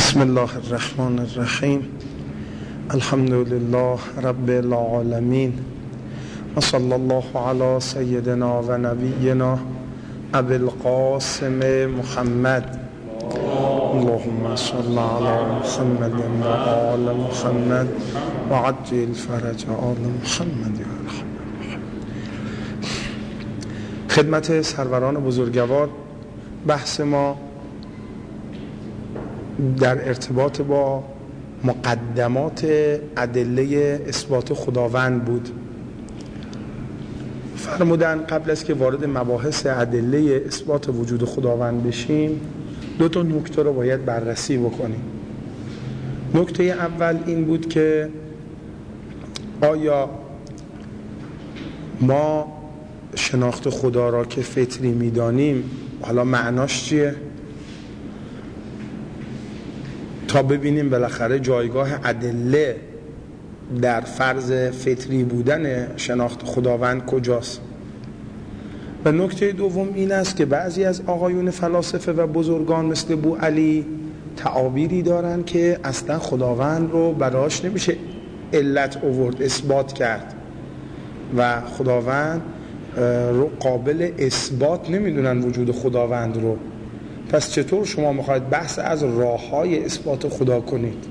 بسم الله الرحمن الرحیم. الحمد لله رب العالمین و صلی الله علی سیدنا و نبینا ابی القاسم محمد. اللهم صل علی محمد و آل محمد و عجل فرج آل محمد. خدمت سروران بزرگوار، بحث ما در ارتباط با مقدمات ادله اثبات خداوند بود. فرمودن قبل از که وارد مباحث ادله اثبات وجود خداوند بشیم، دو تا نکته رو باید بررسی بکنیم. نکته اول این بود که آیا ما شناخت خدا را که فطری می‌دانیم، حالا معناش چیه؟ تا ببینیم بالاخره جایگاه ادله در فرض فطری بودن شناخت خداوند کجاست. و نکته دوم این است که بعضی از آقایون فلاسفه و بزرگان مثل بوعلی تعابیری دارن که اصلا خداوند رو براش نمیشه علت آورد، اثبات کرد و خداوند رو قابل اثبات نمیدونن وجود خداوند رو. پس چطور شما میخواید بحث از راه‌های اثبات خدا کنید؟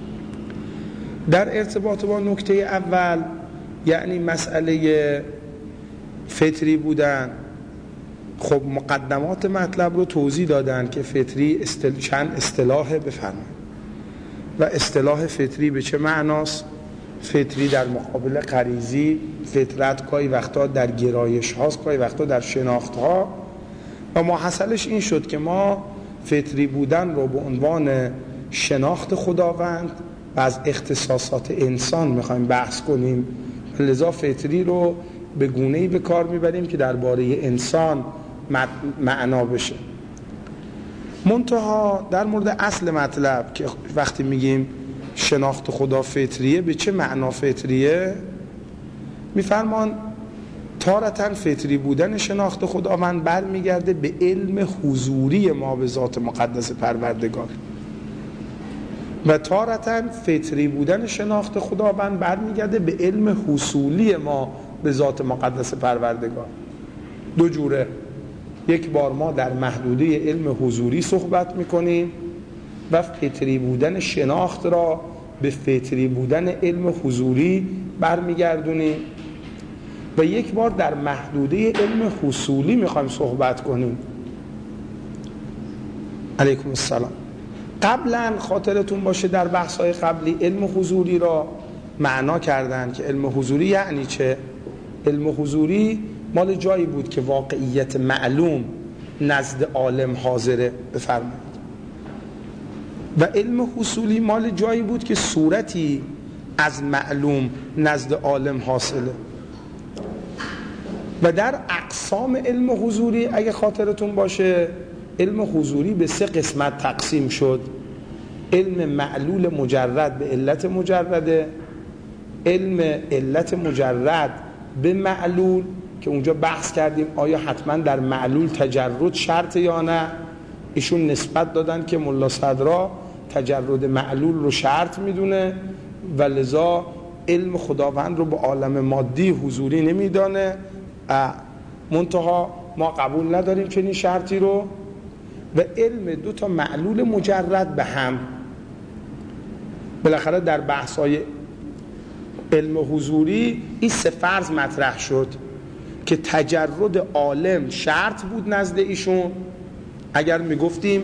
در ارتباط با نکته اول، یعنی مسئله فطری بودن، خب مقدمات مطلب رو توضیح دادن که فطری چند اصطلاح بفرمایید و اصطلاح فطری به چه معناست. فطری در مقابل غریزی، فطرت گاهی وقتا در گرایش هاست، گاهی وقتا در شناخت ها، و محصلش این شد که ما فطری بودن رو به عنوان شناخت خداوند و از اختصاصات انسان میخوایم بحث کنیم، لذا فطری رو به گونه‌ای به کار میبریم که درباره انسان معنا بشه. منتها در مورد اصل مطلب که وقتی میگیم شناخت خدا فطریه، به چه معنا فطریه؟ میفرمان تارتاً فطری بودن شناخت خداوند برمیگرده به علم حضوری ما به ذات مقدس پروردگار، و تارتاً فطری بودن شناخت خداوند برمیگرده به علم حصولی ما به ذات مقدس پروردگار. دو جوره. یک بار ما در محدوده علم حضوری صحبت میکنیم و فطری بودن شناخت را به فطری بودن علم حضوری برمیگردونیم، و یک بار در محدوده علم حصولی میخوایم صحبت کنیم. علیکم السلام. قبلا خاطرتون باشه در بحث‌های قبلی علم حضوری را معنا کردن که علم حضوری یعنی چه؟ علم حضوری مال جایی بود که واقعیت معلوم نزد عالم حاضره، بفرمایید، و علم حصولی مال جایی بود که صورتی از معلوم نزد عالم حاصله. و در اقسام علم حضوری اگه خاطرتون باشه، علم حضوری به 3 قسمت تقسیم شد: علم معلول مجرد به علت مجرده، علم علت مجرد به معلول که اونجا بحث کردیم آیا حتما در معلول تجرد شرط یا نه. ایشون نسبت دادن که ملا صدرا تجرد معلول رو شرط میدونه و لذا علم خداوند رو به عالم مادی حضوری نمیدانه. منتها ما قبول نداریم چنین شرطی رو. و علم 2 تا معلول مجرد به هم، بالاخره در بحث‌های علم حضوری این 3 فرض مطرح شد که تجرد عالم شرط بود نزد ایشون. اگر میگفتیم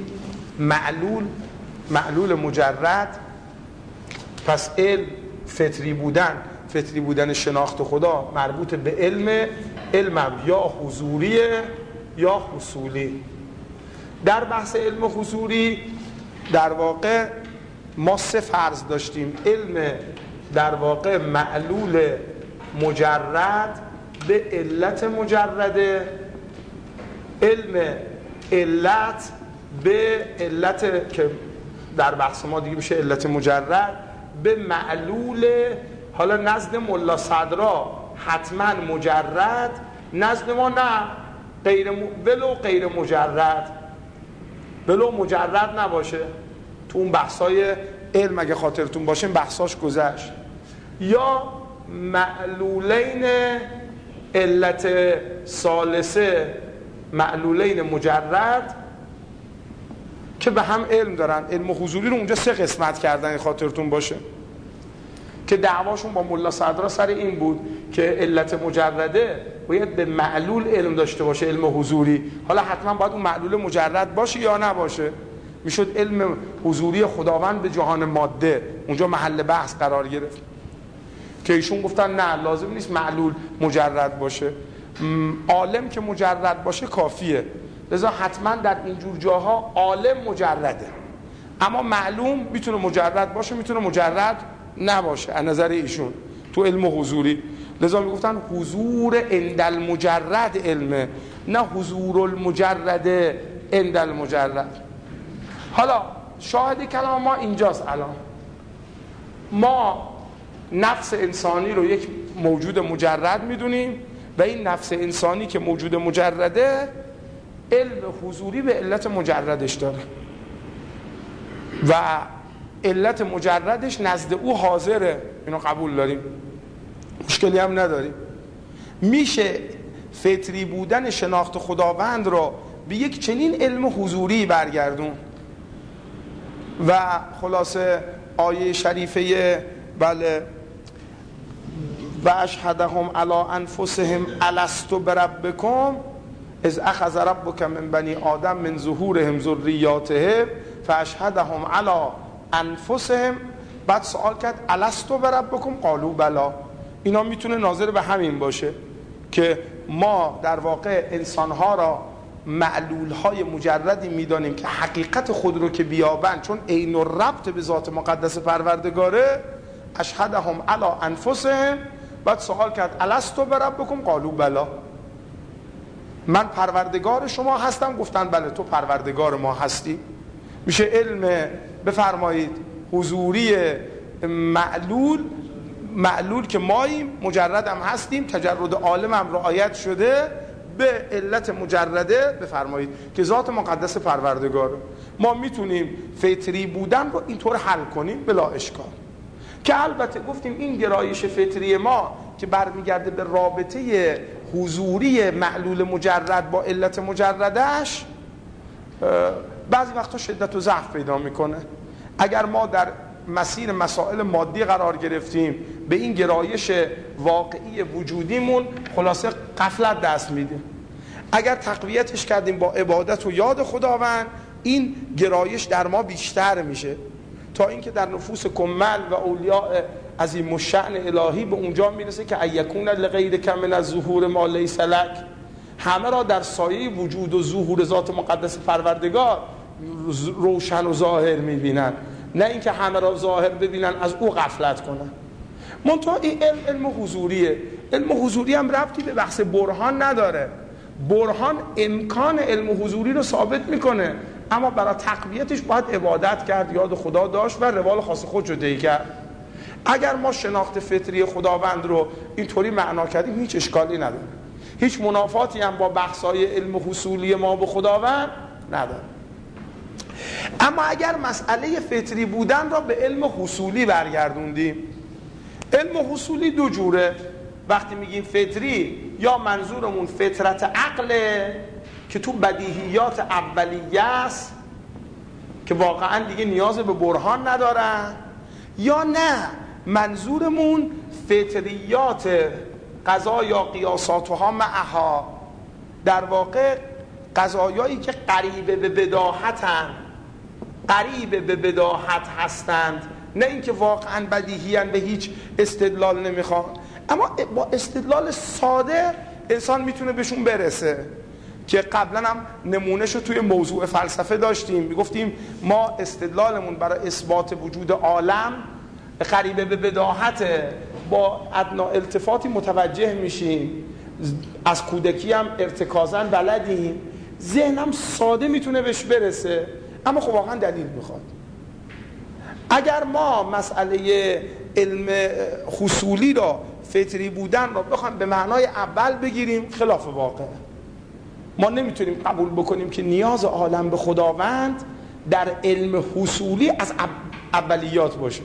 معلول مجرد، پس علم فطری بودن شناخت خدا مربوط به علمم یا حضوریه یا حصولی. در بحث علم حضوری در واقع ما 3 فرض داشتیم: علم در واقع معلول مجرد به علت مجرده، علم علت به علت که در بحث ما دیگه میشه علت مجرد به معلول، حالا نزد ملا صدرا حتما مجرد، نزد ما نه، ولو غیر مجرد، ولو مجرد نباشه. تو اون بحثای علم اگه خاطرتون باشه بحثاش گذشت. یا معلولین علت ثالثه، معلولین مجرد که به هم علم دارن. علم حضوری رو اونجا 3 قسمت کردن خاطرتون باشه که دعواشون با ملا صدرا سر این بود که علت مجرده باید به معلول علم داشته باشه، علم حضوری. حالا حتما باید اون معلول مجرد باشه یا نباشه، میشد علم حضوری خداوند به جهان ماده، اونجا محل بحث قرار گرفت که ایشون گفتن نه لازم نیست معلول مجرد باشه، عالم که مجرد باشه کافیه. لذا حتما در اینجور جاها عالم مجرده، اما معلوم میتونه مجرد باشه میتونه مجرد نباشه از نظر ایشون تو علم حضوری. لذا میگفتن حضور عند المجرد علمه، نه حضور المجرد عند المجرد. حالا شاهد کلام ما اینجاست. الان ما نفس انسانی رو یک موجود مجرد میدونیم و این نفس انسانی که موجود مجرده علم حضوری به علت مجردش داره و علت مجردش نزد او حاضره، اینو قبول داریم، مشکلی هم نداریم. میشه فطری بودن شناخت خداوند رو به یک چنین علم حضوری برگردون. و خلاصه آیه شریفه بله و اشهدهم علی انفسهم الست بربکم اذ اخذ ربک من بنی آدم من ظهورهم ذریاتهم فاشهدهم علی انفسهم. بعد سوال کرد الست بربکم قالوا بلا. اینا میتونه ناظر به همین باشه که ما در واقع انسانها را معلولهای مجردی میدانیم که حقیقت خود رو که بیابند، چون عین الربط به ذات مقدس پروردگاره، اشهدهم علی انفسهم. بعد سوال کرد الست بربکم قالوا بلا، من پروردگار شما هستم؟ گفتن بله تو پروردگار ما هستی. میشه علم بفرمایید حضوری معلول که ماییم، مجرد هم هستیم، تجرد عالم هم رعایت شده، به علت مجرده بفرمایید که ذات مقدس پروردگار. ما میتونیم فطری بودن رو اینطور حل کنیم بلا اشکال، که البته گفتیم این گرایش فطری ما که برمیگرده به رابطه حضوری معلول مجرد با علت مجردش بعضی وقتا شدت و ضعف پیدا میکنه. اگر ما در مسیر مسائل مادی قرار گرفتیم به این گرایش واقعی وجودیمون خلاصه غفلت دست میدیم. اگر تقویتش کردیم با عبادت و یاد خداوند، این گرایش در ما بیشتر میشه تا اینکه در نفوس کمل و اولیاء عظیم الشأن الهی به اونجا میرسه که ایکون لغیر کم من از ظهور ما لیس لک، همه را در سایه وجود و ظهور ذات مقدس پروردگار روشن و ظاهر میبینن، نه اینکه همه را ظاهر ببینن از او غفلت کنن. منتها این علم حضوریه. علم حضوری هم ربطی به بحث برهان نداره. برهان امکان علم حضوری رو ثابت میکنه، اما برای تقویتش باید عبادت کرد، یاد خدا داشت و روال خاص خود جدایی کرد. اگر ما شناخت فطری خداوند رو اینطوری معنا کردیم هیچ اشکالی نداره، هیچ منافاتی هم با بحث‌های علم حصولی ما به خداوند نداره. اما اگر مسئله فطری بودن را به علم حصولی برگردوندیم، علم حصولی 2 جوره. وقتی میگیم فطری، یا منظورمون فطرت عقله که تو بدیهیات اولیه است که واقعا دیگه نیاز به برهان ندارن، یا نه منظورمون فطریات قضا یا قیاساتها معها، در واقع قضایایی که قریب به بداهتن، قریب به بداهت هستند، نه اینکه واقعا بدیهیان به هیچ استدلال نمیخوان، اما با استدلال ساده انسان میتونه بهشون برسه. که قبلا هم نمونهشو توی موضوع فلسفه داشتیم، میگفتیم ما استدلالمون برای اثبات وجود عالم قریب به بداهت، با ادنا التفاتی متوجه میشیم، از کودکی هم ارتکازاً بلدیم، ذهنم ساده میتونه بهش برسه، اما خب واقعا دلیل میخواد. اگر ما مسئله علم حصولی را، فطری بودن را بخوایم به معنای اول بگیریم، خلاف واقع. ما نمیتونیم قبول بکنیم که نیاز عالم به خداوند در علم حصولی از اولیات باشه.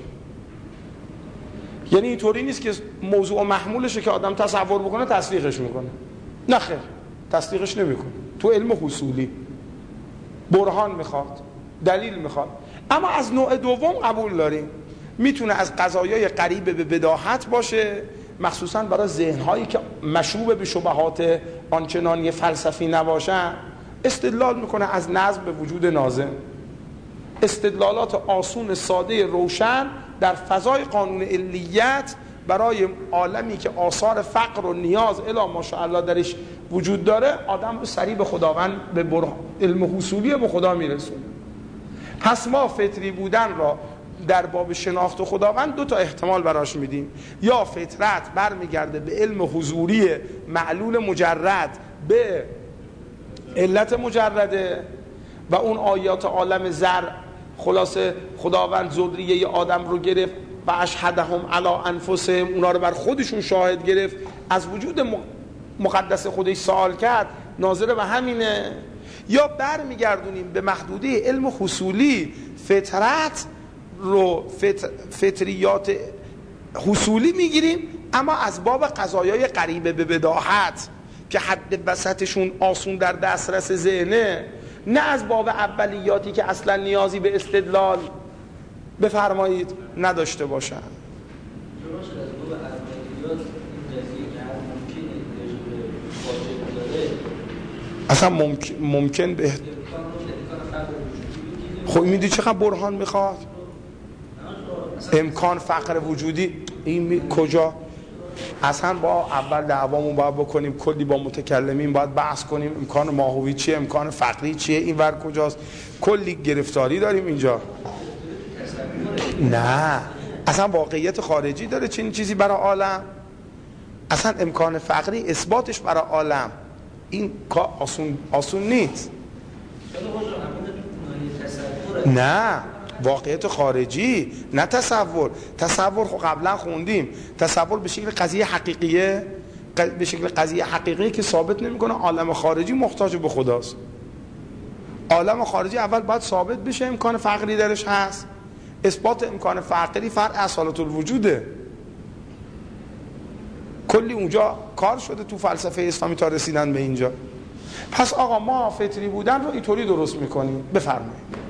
یعنی اینطوری نیست که موضوع محمولشه که آدم تصور بکنه تصدیقش میکنه. نه خیر، تصدیقش نمیکنه. تو علم حصولی برهان میخواد، دلیل میخواد. اما از نوع دوم قبول داریم، میتونه از قضایای قریب به بداهت باشه، مخصوصا برای ذهنهایی که مشوب به شبهات آنچنانی فلسفی نباشن. استدلال میکنه از نظم به وجود ناظم، استدلالات آسون ساده روشن در فضای قانون علیت برای عالمی که آثار فقر و نیاز الی ماشاءالله درش وجود داره، آدم سریع به خداوند، به علم حصولی به خدا میرسونه. پس ما فطری بودن را در باب شناخت خداوند دو تا احتمال براش میدیم: یا فطرت برمیگرده به علم حضوری معلول مجرد به علت مجرده و اون آیات عالم زر خلاصه خداوند ذریه آدم رو گرفت و اشهدهم علی انفسهم، اونا رو بر خودشون شاهد گرفت، از وجود مقدس خودش سوال کرد، ناظر به همینه. یا برمیگردونیم به محدوده علم حصولی، فطرت رو فطریات حصولی میگیریم، اما از باب قضایای قریبه به بداهت که حد وسطشون آسون در دسترس ذهنه، نه از باب اولیاتی که اصلا نیازی به استدلال بفرمایید نداشته باشن. اصلا ممکن به خب میدونی چقدر برهان میخواد؟ امکان فقر وجودی این کجا؟ اصلا با اول دعوامون باید بکنیم، کلی با متکلمین باید بحث کنیم امکان ماهوی چیه، امکان فقری چیه، این ور کجاست، کلی گرفتاری داریم اینجا. نه اصلا واقعیت خارجی داره چنین چیزی برای عالم. اصلا امکان فقری اثباتش برای عالم این کار آسون نیست. نه واقعیت خارجی، نه تصور. تصور خب قبلا خوندیم، تصور به شکل قضیه حقیقیه، به شکل قضیه حقیقی که ثابت نمیکنه عالم خارجی محتاج به خداست. عالم خارجی اول باید ثابت بشه امکان فقری درش هست. اثبات امکان فقری فرع اصالت الوجوده. کلی اونجا کار شده تو فلسفه اسلامی تا رسیدن به اینجا. پس آقا ما فطری بودن رو اینطوری درست میکنیم. بفرمایید.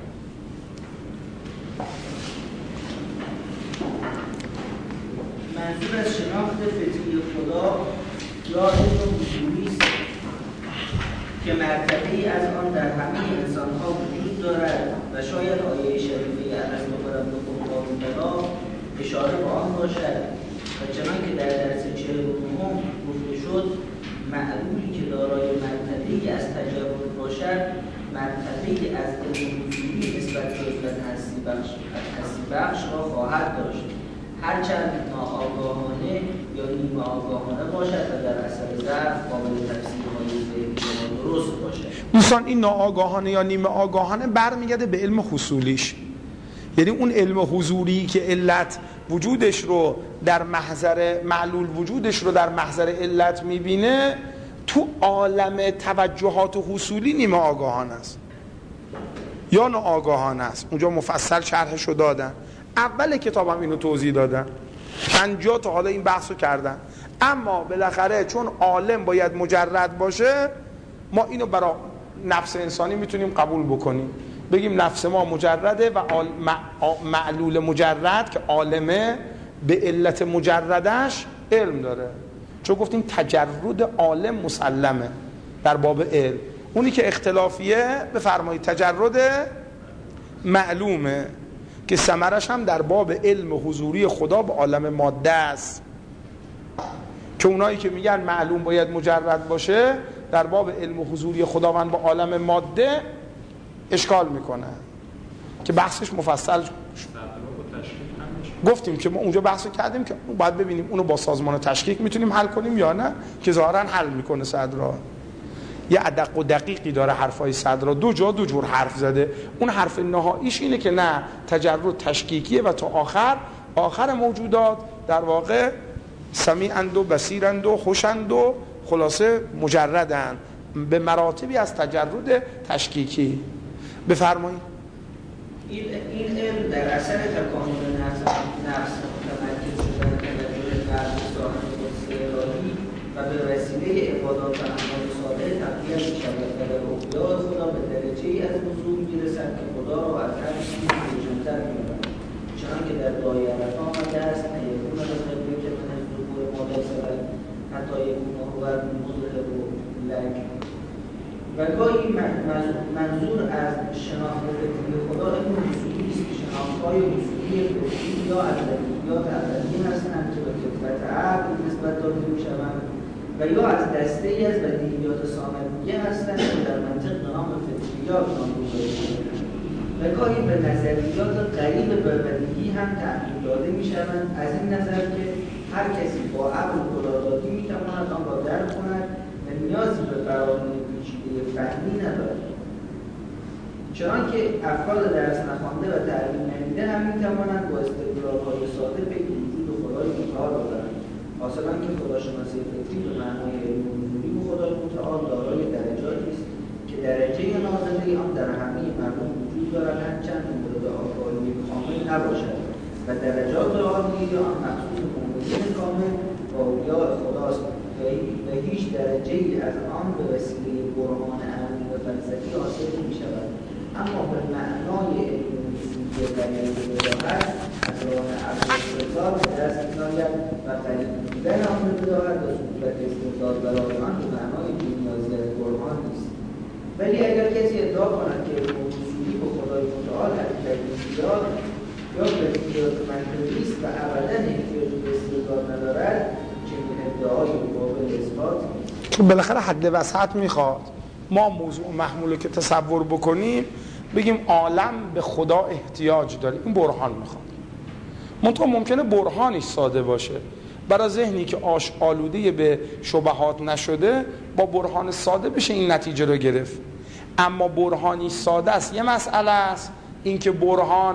منظور از شناخت فطری خدا یا علم حضوری است که مرتبه‌ای از آن در همه انسان‌ها وجود دارد و شاید آیه شریفه ارسطو بربکم الله اشاره به آن باشد و چنان که در درس 49 گفته شد معلولی که دارای مرتبه‌ای از تجرد باشد مرتبه‌ای از علم حضوری نسبت به علت هستی بخش را خواهد داشت، هرچند ناآگاهانه یا نیمه آگاهانه باشد و در اثر ضعف قابل تفسیرهای ذهنی درست باشد. دوستان این ناآگاهانه یا نیمه آگاهانه برمیگرده به علم حصولیش، یعنی اون علم حضوری که علت وجودش رو در محضر معلول وجودش رو در محضر علت میبینه، تو عالم توجهات حصولی نیمه آگاهانه است یا ناآگاهانه است. اونجا مفصل شرحشو دادن، اول کتابم اینو توضیح دادن، 50 تا حالا این بحثو کردن. اما بالاخره چون عالم باید مجرد باشه، ما اینو برای نفس انسانی میتونیم قبول بکنیم، بگیم نفس ما مجرده و معلول مجرد که عالمه به علت مجردش علم داره، چون گفتیم تجرد عالم مسلمه در باب علم. اونی که اختلافیه بفرمایید تجرد معلومه که ثمرش هم در باب علم حضوری خدا به عالم ماده است، که اونایی که میگن معلوم باید مجرد باشه در باب علم حضوری خداوند با عالم ماده اشکال میکنه که بحثش مفصل گفتیم که ما اونجا بحثو کردیم که باید ببینیم اونو با سازمان تشکیک میتونیم حل کنیم یا نه، که ظاهرا حل میکنه صدرا. یه ادق و دقیقی داره حرفای صدرا، دو جور حرف زده. اون حرف نهاییش اینه که نه، تجرد تشکیکیه و تا آخر موجودات در واقع سمیعند و بصیرند و خوشند و خلاصه مجردند به مراتبی از تجرد تشکیکی. بفرمایید. این علم در اثر تکامل نفس متمرکز شدن توجه قلب صاحب قدس الهی و به وسیله عبادات و اعمال صالح تقویت می‌شود و در رؤیا خدا به درجه‌ای از حضور می‌رسد که خدا را از هر چیزی روشن‌تر می‌کند، چنانکه در دایره آمده است نیکون القبله که من از ظهور مادر سبب حتی یکون هو مظهر لک. و گاهی منظور از شناخت فطری خدا این اصولی است که شناخت‌های اصولی فطری یا از ادبیات اولیه هستند که به فطرت عقل نسبت داده می‌شوند و یا از دسته‌ای از بدیهیات ثانویه هستند که در منطق به نام فطریات نامگذاری می‌شوند و گاهی به نظریات غریب به بدیهی هم تعبیر داده می‌شوند، از این نظر که هر کسی با عقل خدادادی می‌تواند آن را درک کند و نیازی به قوانین پیچیده فهمی ندارد. چنانکه افراد درس نخوانده و تعلیم ندیده هم می‌توانند با استدلال‌های ساده به وجود خدای متعال ببرند. حاصلاً که خداشناسی فطری به معنای علم نزولی به خدای متعال دارای درجاتی است که درجه نازله آن در همه مردم وجود دارد، هرچند مورد آگاهی کامل نباشد و درجات عالیه آن مخصوص مؤمنین کامل و اولیاء خداست و هیچ درجه‌ای از آن به وسیله برهان عقلی و فلسفی حاصل نمی‌شود. اما به معنای علم نزولی و علم بداهت از راه عقل استدلال به دست می‌آید و قریب بودن آن به بداهت و صورت استدلال برای آن به معنای بی‌نیازی از برهان نیست. ولی اگر کسی ادعا کند که علم نزولی به خدای متعال حقیقتی می‌داد یا بدیهیات منطقی است و ابداً احتیاج به استدلال ندارد، چنین ادعای قابل اثبات نیست. چون بالاخره حد وسط میخواد ما موضوع محموله که تصور بکنیم بگیم عالم به خدا احتیاج داره، این برهان میخواد. منتها ممکنه برهانی ساده باشه برای ذهنی که آلوده به شبهات نشده، با برهان ساده بشه این نتیجه رو گرفت. اما برهانی ساده است یه مسئله است، اینکه برهان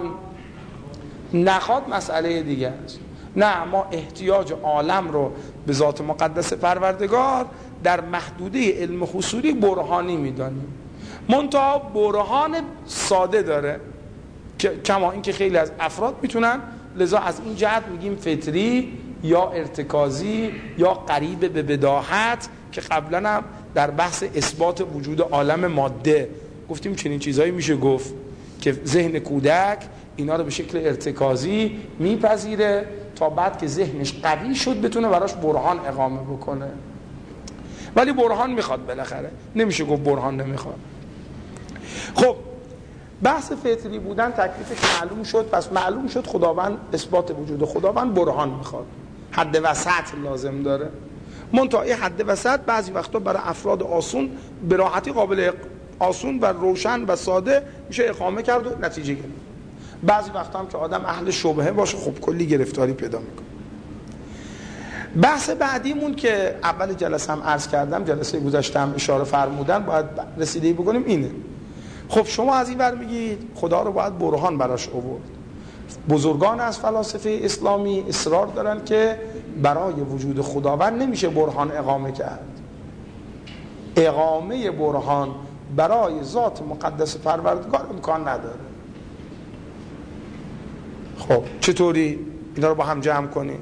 نخواد مسئله دیگه است. نه، ما احتیاج عالم رو به ذات مقدس پروردگار در محدوده علم حصولی برهانی میدانیم. منتها برهان ساده داره که کما اینکه خیلی از افراد میتونن، لذا از این جهت میگیم فطری یا ارتکازی یا قریب به بداهت، که قبلا هم در بحث اثبات وجود عالم ماده گفتیم چنین چیزایی میشه گفت که ذهن کودک اینا رو به شکل ارتکازی میپذیره تا بعد که ذهنش قوی شد بتونه براش برهان اقامه بکنه. ولی برهان میخواد بالاخره، نمیشه گفت برهان نمیخواد. خب بحث فطری بودن تکلیفش معلوم شد، پس معلوم شد خداوند اثبات وجود خداوند برهان میخواد، حد وسط لازم داره. منتها این حد وسط بعضی وقتا برای افراد آسون به راحتی قابل آسون و روشن و ساده میشه اقامه کرد و نتیجه گرفت. بعضی وقتا هم که آدم اهل شبهه باشه خب کلی گرفتاری پیدا میکنه. بحث بعدیمون که اول جلسه هم عرض کردم، جلسه گذشته هم اشاره فرمودن، باید رسیدگی بکنیم اینه. خب شما از این ور میگید خدا رو باید برهان براش آورد. بزرگان از فلاسفه اسلامی اصرار دارن که برای وجود خداوند نمیشه برهان اقامه کرد. اقامه برهان برای ذات مقدس پروردگار امکان نداره. خب چطوری اینا رو با هم جمع کنیم؟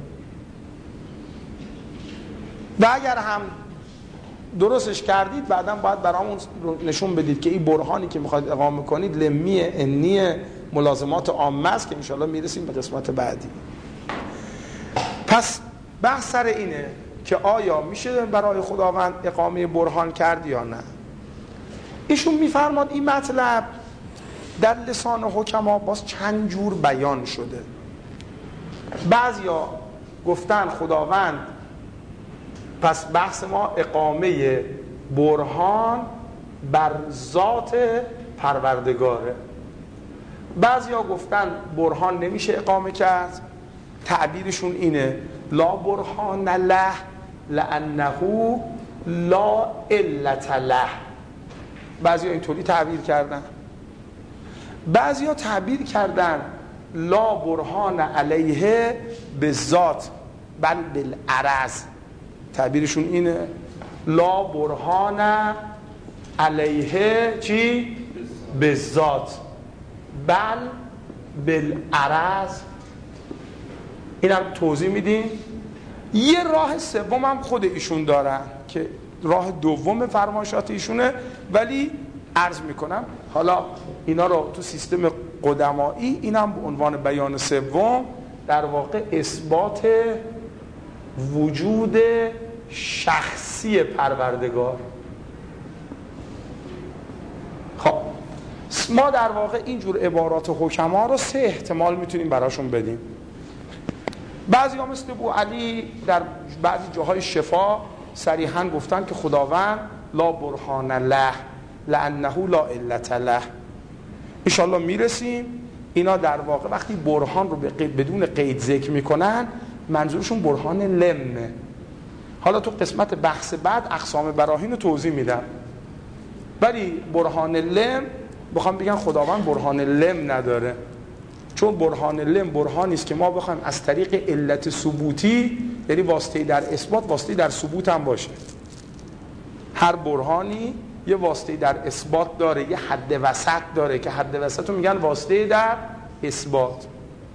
و اگر هم درستش کردید بعداً باید برامون نشون بدید که این برهانی که میخواید اقامه کنید لمیه، انیه، ملازمات عامه است که انشاءالله میرسیم به قسمت بعدی. پس بحث سر اینه که آیا میشه برای خداوند اقامه برهان کرد یا نه. ایشون میفرماد این مطلب در لسان حکما باز چند جور بیان شده. بعضیا گفتن خداوند، پس بحث ما اقامه برهان بر ذات پروردگاره. بعضیا گفتن برهان نمیشه اقامه کرد، تعبیرشون اینه لا برهان له لانه لا علت له. بعضیا اینطوری تعبیر کردن. بعضیا تعبیر کردن لا برهان علیه به ذات بل بالعرض. تعبیرشون اینه لا برهان علیه چی؟ به ذات بل بالعرض اینم توضیح میدیم. یه راه سوم هم خود ایشون دارن که راه دوم فرمایشات ایشونه، ولی عرض میکنم حالا اینا رو تو سیستم قدمایی اینم به عنوان بیان سوم در واقع اثبات وجود شخصی پروردگار. خب ما در واقع اینجور عبارات حکما رو سه احتمال میتونیم براشون بدیم. بعضی ها مثل ابوعلی در بعضی جاهای شفا صریحاً گفتن که خداوند لا برهان له لانه لا علت له. انشالله میرسیم. اینا در واقع وقتی برهان رو بدون قید ذکر میکنن منظورشون برهان لمه. حالا تو قسمت بحث بعد اقسام براهین رو توضیح میدم، ولی برهان لم بخوام بگن خداوند برهان لم نداره، چون برهان لم برهانی است که ما بخوایم از طریق علت ثبوتی، یعنی واسطه در اثبات واسطه در ثبوت هم باشه. هر برهانی یه واسطه در اثبات داره، یه حد وسط داره که حد وسط رو میگن واسطه در اثبات،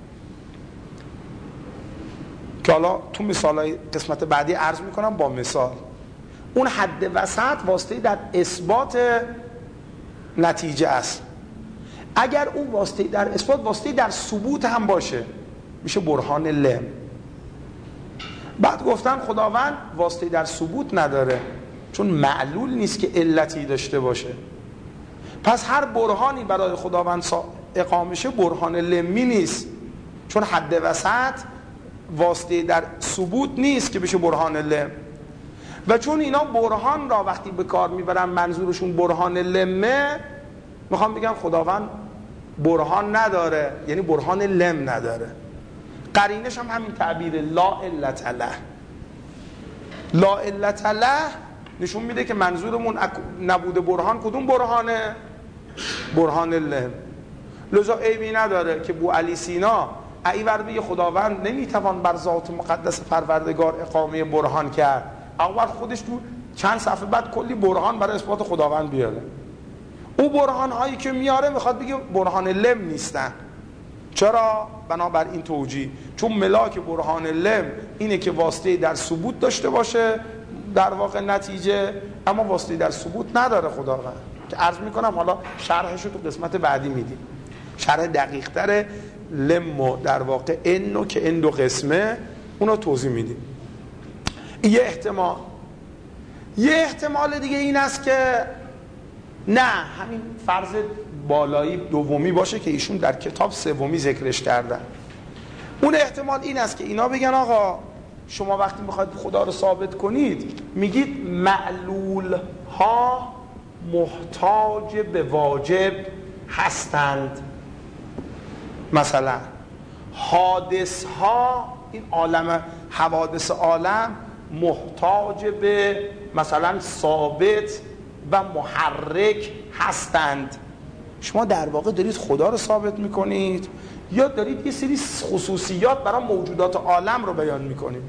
که حالا تو مثالای قسمت بعدی عرض میکنم با مثال. اون حد وسط واسطه در اثبات نتیجه است. اگر اون واسطه در اثبات واسطه در ثبوت هم باشه میشه برهان لم. بعد گفتن خداوند واسطه در ثبوت نداره چون معلول نیست که علتی داشته باشه. پس هر برهانی برای خداوند اقامه شه برهان لمی نیست، چون حد وسط واسطه در ثبوت نیست که بشه برهان لم. و چون اینا برهان را وقتی به کار میبرن منظورشون برهان لمه، میخوام بگم خداوند برهان نداره، یعنی برهان لم نداره. قرینش هم همین تعبیر لا علت له. لا علت له نشون میده که منظورمون نبوده برهان کدوم برهانه؟ برهان لم. لذا عیبی نداره که ابوعلی سینا ایور بگه خداوند نمیتوان بر ذات مقدس پروردگار اقامه برهان کرد، اول خودش تو چند صفحه بعد کلی برهان برای اثبات خداوند بیاره. او برهان هایی که میاره میخواد بگه برهان لم نیستن. چرا؟ بنابر این توجیه، چون ملاک برهان لم اینه که واسطه در ثبوت داشته باشه در واقع نتیجه، اما واسطه در ثبوت نداره خداوند، که عرض میکنم حالا شرحش رو تو قسمت بعدی میدیم، شرح دقیق تر لم در واقع انو که ان دو قسمه اونو توضیح میدیم. یه احتمال دیگه این است که نه همین فرض بالایی دومی باشه که ایشون در کتاب سومی ذکرش کردن. اون احتمال این است که اینا بگن آقا شما وقتی میخواید خدا رو ثابت کنید میگید معلول ها محتاج به واجب هستند، مثلا حادث ها، این عالم حوادث عالم محتاج به مثلا ثابت و محرک هستند. شما در واقع دارید خدا رو ثابت میکنید یا دارید یه سری خصوصیات برای موجودات عالم رو بیان میکنید؟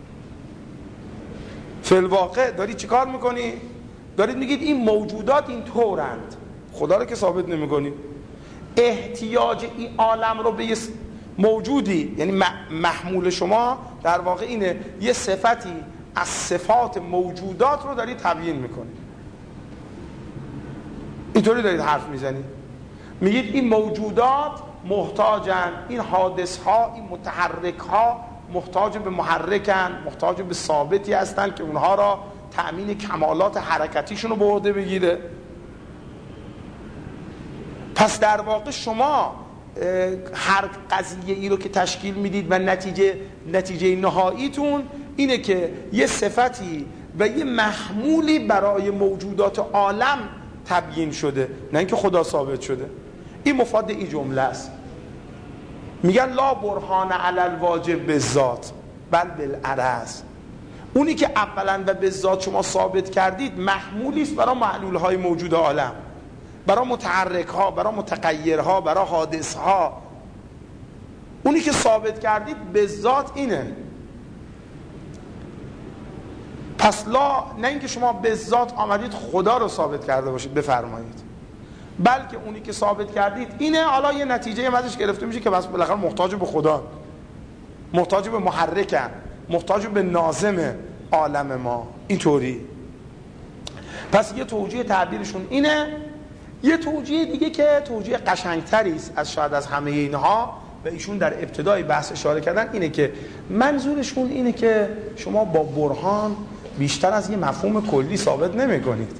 فی الواقع دارید چی کار میکنید؟ دارید میگید این موجودات این طورند، خدا رو که ثابت نمیکنید. احتیاج این عالم رو به یه موجودی، یعنی محمول شما در واقع اینه یه صفتی از صفات موجودات رو دارید تبیین میکنید. اینطوری دارید حرف میزنید، میگید این موجودات محتاجن، این حادث ها، این متحرک ها محتاج به محرکن، محتاج به ثابتی هستن که اونها را تأمین کمالات حرکتیشون رو به عهده بگیره. پس در واقع شما هر قضیه ای رو که تشکیل میدید و نتیجه نهاییتون اینه که یه صفتی و یه محمولی برای موجودات عالم تبیین شده، نه اینکه خدا ثابت شده. این مفاد این جمله است. میگن لا برهان علی الواجب بالذات بل بالعرض. اونی که اولا و بالذات شما ثابت کردید محمولی است برای معلول های موجود عالم، برای متحرک ها، برای متغیر ها، برای حادث ها. اونی که ثابت کردید بالذات اینه. پس لا، نه اینکه شما بالذات آمدید خدا رو ثابت کرده باشید بفرمایید، بلکه اونی که ثابت کردید اینه، حالا یه نتیجه ازش گرفته میشه که بس بالاخره محتاج به خدا، محتاج به محرکن، محتاج به ناظم عالم ما. اینطوری. پس یه توجیه تعبیرشون اینه. یه توجیه دیگه که توجیه قشنگتری است از شاید از همه اینها و ایشون در ابتدای بحث اشاره کردن اینه که منظورشون اینه که شما با برهان بیشتر از یه مفهوم کلی ثابت نمی کنید.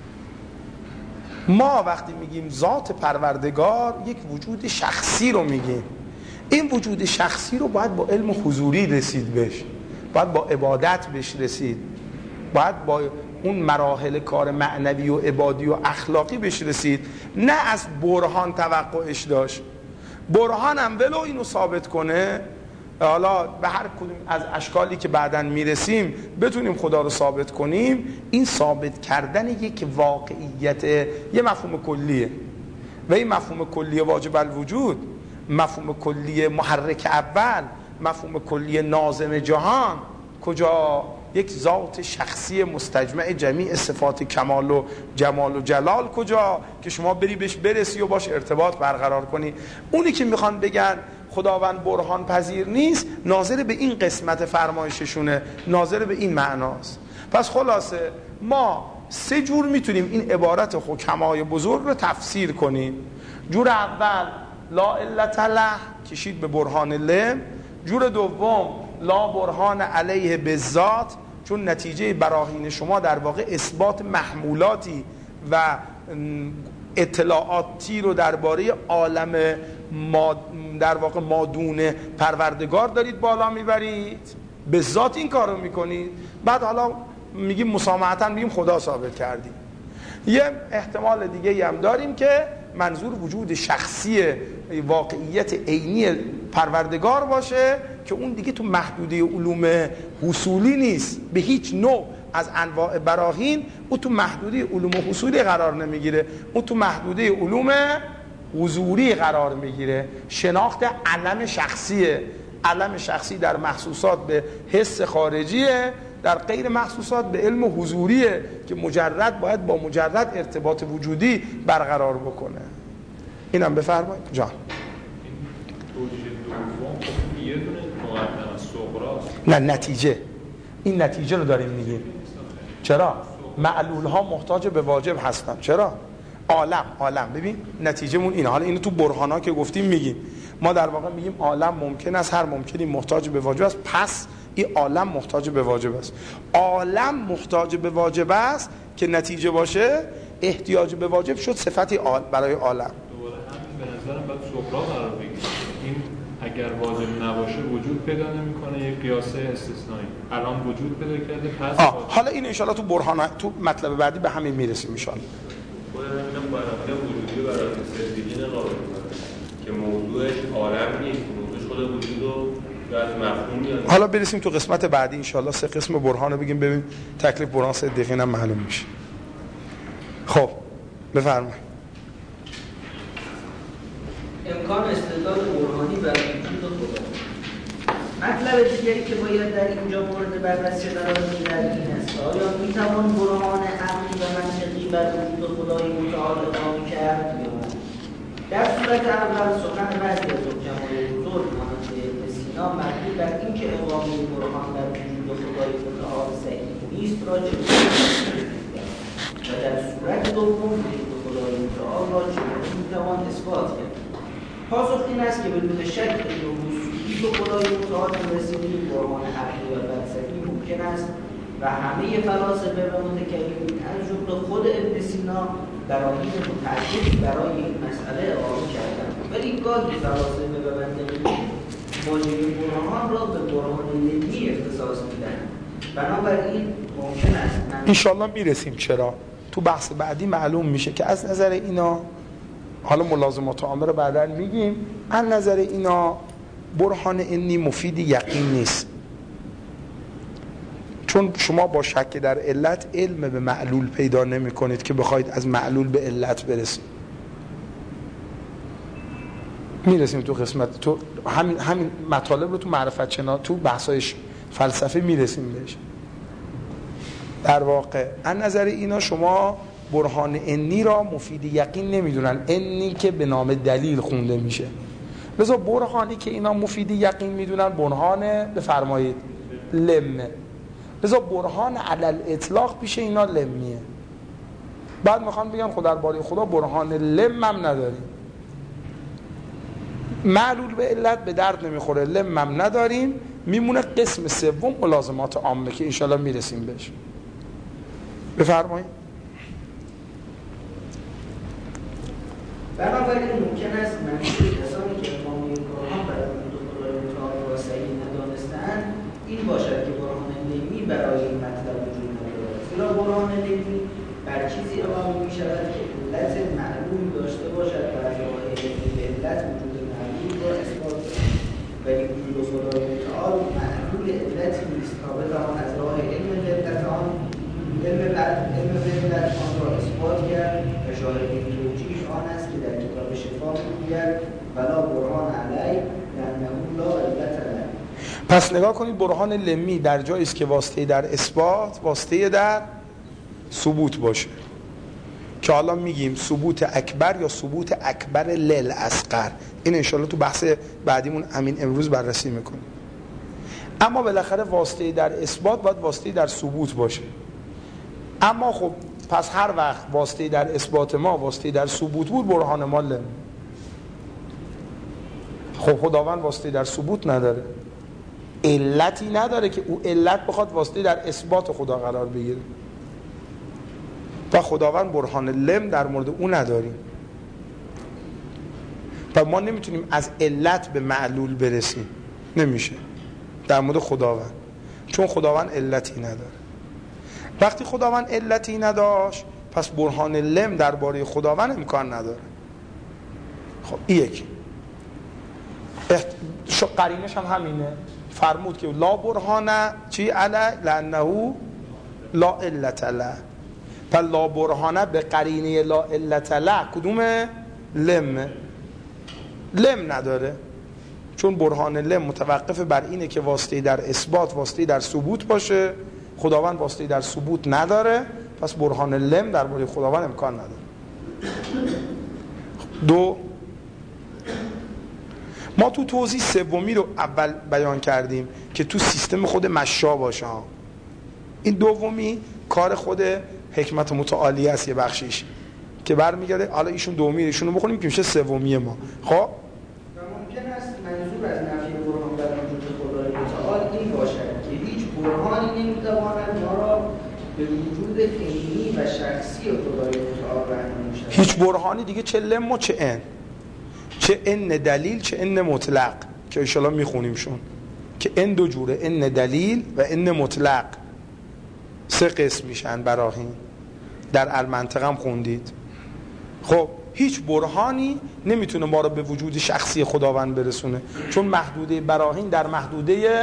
ما وقتی میگیم ذات پروردگار یک وجود شخصی رو میگیم، این وجود شخصی رو باید با علم حضوری رسید بهش، باید با عبادت بهش رسید، باید با اون مراحل کار معنوی و عبادی و اخلاقی بهش رسید، نه از برهان توقعش داشت. برهان هم ولو اینو ثابت کنه، حالا به هر کدوم از اشکالی که بعداً میرسیم بتونیم خدا رو ثابت کنیم، این ثابت کردن یک واقعیت یه مفهوم کلیه و این مفهوم کلی واجب الوجود، مفهوم کلی محرک اول، مفهوم کلی ناظم جهان، کجا یک ذات شخصی مستجمع جمیع صفات کمال و جمال و جلال، کجا که شما بری بهش برسی و باش ارتباط برقرار کنی. اونی که میخوان بگن خداوند برهان پذیر نیست، ناظر به این قسمت فرمایششونه، ناظر به این معناست. پس خلاصه ما سه جور میتونیم این عبارت حکمای بزرگ رو تفسیر کنیم. جور اول لا علت له، کشید به برهان له. جور دوم لا برهان علیه بالذات، چون نتیجه براهین شما در واقع اثبات محمولاتی و اطلاعاتی رو درباره عالم در واقع مادون پروردگار دارید بالا میبرید، به ذات این کار رو میکنید، بعد حالا میگیم مسامحتاً میگیم خدا ثابت کردیم. یه احتمال دیگه هم داریم که منظور وجود شخصی واقعیت عینی پروردگار باشه که اون دیگه تو محدوده علوم حصولی نیست، به هیچ نوع از انواع براهین او تو محدوده علوم حصولی قرار نمیگیره، او تو محدوده علوم حضوری قرار میگیره. شناخت علم شخصیه، علم شخصی در محسوسات به حس خارجیه، در غیر محسوسات به علم حضوریه که مجرد باید با مجرد ارتباط وجودی برقرار بکنه. اینم بفرمایید جان. نه نتیجه، این نتیجه رو داریم میگیم. چرا؟ معلول ها محتاج به واجب هستن. چرا؟ عالم ببین نتیجه مون اینه. حالا اینو تو برهانا که گفتیم میگیم، ما در واقع میگیم عالم ممکن است هر ممکنی محتاج به واجب است، پس این عالم محتاج به واجب است. عالم محتاج به واجب است که نتیجه باشه احتیاج به واجب شد صفتی برای عالم. دوباره همین به نظرم باید سقراط قرار بگیره. این اگر واجب نباشه وجود پیدا نمیکنه، یک قیاسه استثنایی. الان وجود پیدا کرده پس حالا این ان شاء الله تو برهان تو مطلب بعدی به همین میرسیم ان شاء الله. خودم برای وجودی برای سرگین قابل که موضوعش عالم نیست، موضوعش خود وجود و از مفهوم میاد. حالا برسیم تو قسمت بعدی ان شاء الله، سه قسم برهان رو بگیم ببین تکلیف برهان صدیقین هم معلوم میشه. خب بفرمایید. امکان استدلال برهانی برای وجود خدا. مطلب دیگری که باید در اینجا مورد بررسی قرار می‌دهد این است: آیا میتوان برهان عقلی و منطقی بر وجود خدای متعال اقامه کرد یا نه؟ در صورت اول سخن بعضی از حکمای بزرگ مانند ابن سینا مبنی بر اینکه اقامه برهان بر وجود خدای متعال صحیح نیست را چگونه و در صورت دوم وجود خدای متعال را چگونه میتوان اثبات کرد؟ پاسخ این است که بدون شک علم وصولی به خدای متعال رسیدن برهان عقلی و فلسفی ممکن است و همه فلاسفه و متکلمین از جمله خود ابن سینا براهین متعددی برای این مسئله ارائه کردند، ولی گاهی فلاسفه و منطقیین واژه برهان را به برهان علمی اختصاص میدهند. بنابراین ممکن است انشالله میرسیم. چرا؟ تو بحث بعدی معلوم میشه که از نظر اینا، حالا ملازمات عامه رو بعداً میگیم، از نظر اینا برهان علمی مفید یقین نیست، چون شما با شک در علت علم به معلول پیدا نمی کنید که بخواید از معلول به علت برسید. میرسیم تو قسمت تو همین مطالب رو تو معرفت شناسی تو بحث‌های فلسفه میرسیم بهش. در واقع از نظر اینا شما برهان انی را مفید یقین نمیدونن، انی که به نام دلیل خونده میشه. لذا برهانی که اینا مفید یقین میدونن برهان بفرمایید لمه. لذا برهان علل اطلاق پیش اینا لمیه. بعد میخوان بگن خود درباره خدا برهان لم هم نداریم، معلول به علت به درد نمیخوره، لم هم نداریم، میمونه قسم سوم ملازمات عامه که انشالله میرسیم بهش. بفرمایید. بنابراین ممکن است منظور کسانی که اقامه برهان برای وجود خدای متعال را صحیح ندانستند این باشد که برهان لمی برای این مطلب وجود ندارد، زیرا برهان لمی بر چیزی اقامه می شود که علت معلوم داشته باشد و از راه علت وجود معلوم را اثبات کند، ولی وجود خدای متعال معلول علتی نیست تا بتوان از راه علم علت آن را اثبات کرد و شاهد این توجیه آن است که در کتاب شفا میگوید ولا برهان علی لانه لا علت له. پس نگاه کنید برهان لمی در جایی است که واسطه در اثبات، واسطه در ثبوت باشه، که حالا میگیم ثبوت اکبر یا ثبوت اکبر للاصغر. این انشالله تو بحث بعدیمون همین امروز بررسی میکنیم. اما بالاخره واسطه در اثبات باید واسطه در ثبوت باشه. اما خب پس هر وقت واسطه در اثبات ما واسطه در ثبوت بود برهان ما لم. خب خداوند واسطه در ثبوت نداره، علتی نداره که او علت بخواد واسطه در اثبات خدا قرار بگیره و خداوند برهان لم در مورد او نداریم. و ما نمیتونیم از علت به معلول برسیم، نمیشه در مورد خداوند، چون خداوند علتی نداره. وقتی خداوند علتی نداشت پس برهان لم درباره خداوند امکان نداره. خب این یکی قرینش هم همینه، فرمود که لا برهانه چی علی لانه لا علت له. پس لا برهانه به قرینه لا علت له کدومه؟ لم نداره، چون برهان لم متوقف بر اینه که واسطه در اثبات واسطه در ثبوت باشه، خداوند واسطه در ثبوت نداره، پس برهان لم درباره خداوند امکان نداره. دو، ما تو توضیح سومی رو اول بیان کردیم که تو سیستم خود مشا باشه ها. این دومی کار خود حکمت متعالی است، یه بخشیش که برمیگرده حالا ایشون دومی ایشون رو بخونیم که میشه سومی ما. خب و ممکن است منظور از نفی برهان در وجود خدای متعال این باشد که هیچ برهانی نمیتواند ما را به وجود عینی و شخصی خدای متعال رهنمون شود. هیچ برهانی دیگه، چه لم و چه ان، چه ان دلیل چه ان مطلق، که انشالله میخونیم شون که ان دو جوره، ان دلیل و ان مطلق، سه قسم میشن براهین، در المنطقه هم خوندید. خب هیچ برهانی نمیتونه ما رو به وجود شخصی خداوند برسونه، چون محدوده براهین در محدوده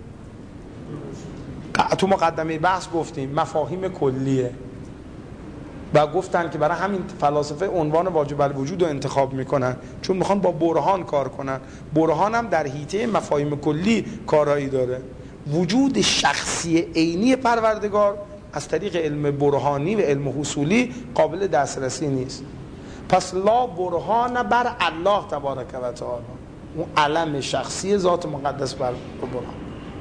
تو مقدمه بحث گفتیم مفاهیم کلیه و گفتن که برای همین فلاسفه عنوان واجب الوجود رو انتخاب میکنن، چون میخوان با برهان کار کنن. برهان هم در حیطه مفاهیم کلی کارایی داره. وجود شخصی عینی پروردگار از طریق علم برهانی و علم حصولی قابل دسترسی نیست. پس لا برهان بر الله تبارک و تعالی، اون علم شخصی ذات مقدس بر برهان.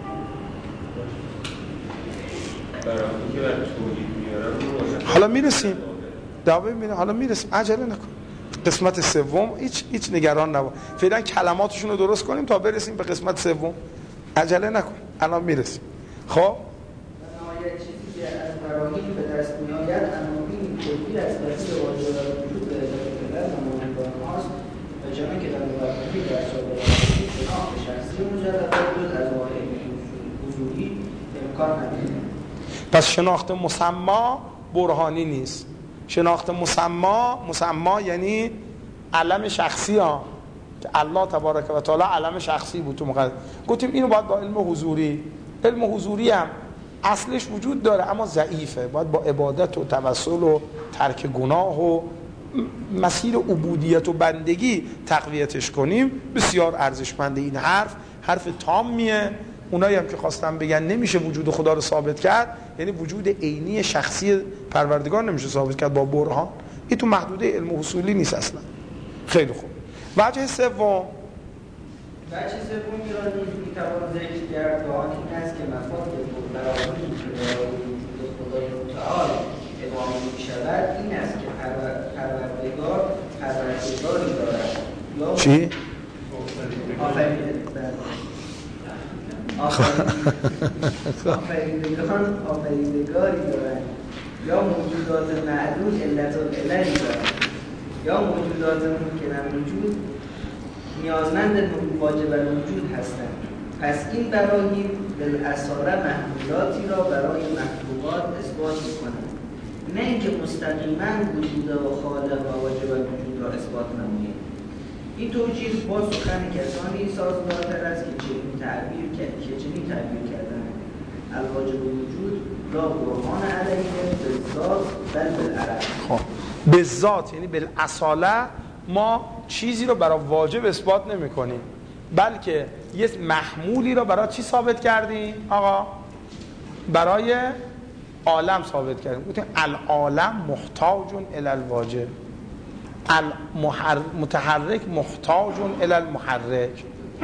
حالا میرسیم حالا میرسیم، عجله نکن. قسمت سوم هیچ نگران نباش، فعلا کلماتشون رو درست کنیم تا برسیم به قسمت سوم. عجله نکن، الان میرسیم. خب نهایت چیزی که از براهین به دست میآید عناوین کلی از بحث واجب الوجود به اضافه علت و مانندان هاست و جمعی که در مقدمه در سابقه شناخت شخصی مجرد جز از واحد حضوری امکان نداره. پس شناخت مسما برهانی نیست. شناخت مسما یعنی علم شخصی ها، که الله تبارک و تعالی علم شخصی بود تو مقدمه. گفتیم اینو باید با علم حضوری، علم حضوری هم اصلش وجود داره اما ضعیفه، باید با عبادت و توسل و ترک گناه و مسیر عبودیت و بندگی تقویتش کنیم. بسیار ارزشمنده این حرف تامیه. اونایی هم که خواستم بگن نمیشه وجود خدا رو ثابت کرد، یعنی وجود عینی شخصی پروردگار نمیشه ثابت کرد با برهان. این تو محدوده علم اصولی نیست اصلا. خیلی خوب. وجه سوم میرا نیز میتوان ذکر کرد و آن این است که مفاد براهین که برای وجود خدای متعال اقامه میشود این است که پروردگاری دارد یا چی؟ آفریدگاری دارند یا موجودات معلول علت العللی دارند یا موجودات ممکن الوجود نیازمند واجب الوجود هستند. پس این براهین بالاصاله محمولاتی را برای مخلوقات اثبات می‌کنند، نه اینکه مستقیما وجود و خالق و واجب الوجود را اثبات نمایند. این توجیه با سخن کسانی سازگارتر است که چنین تعبیر کردن الواجب الوجود لا برهان علیه بالذات بل بالعرض. خب بالذات یعنی بالاصاله ما چیزی رو برای واجب اثبات نمی کنیم، بلکه یه محمولی رو برای چی ثابت کردیم؟ آقا برای عالم ثابت کردیم. گفتیم العالم محتاج الی الواجب، المتحرک محتاج الی المحرک،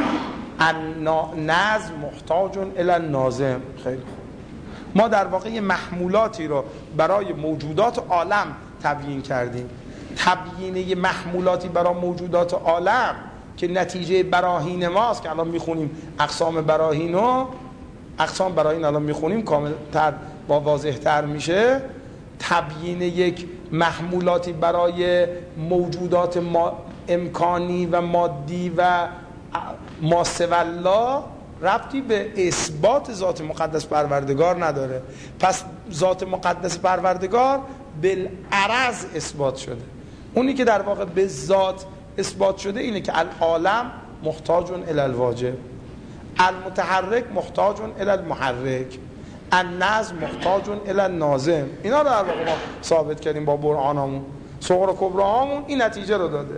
النظم محتاج الی الناظم. خیلی خوب. ما در واقع محمولاتی رو برای موجودات عالم تبیین کردیم. تبیین محمولاتی برای موجودات عالم که نتیجه براهین ماست که الان میخونیم اقسام براهین الان میخونیم کاملتر با واضحتر میشه. تبیین یک محمولاتی برای موجودات امکانی و مادی و ماسوالا ربطی به اثبات ذات مقدس پروردگار نداره. پس ذات مقدس پروردگار بالعرض اثبات شده. اونی که در واقع به ذات اثبات شده اینه که العالم محتاج الی الواجب، المتحرک محتاج الی المحرک، النظم محتاج الی الناظم. اینا رو در واقع ما ثابت کردیم با برهانمون. صغر و کبراهامون این نتیجه رو داده.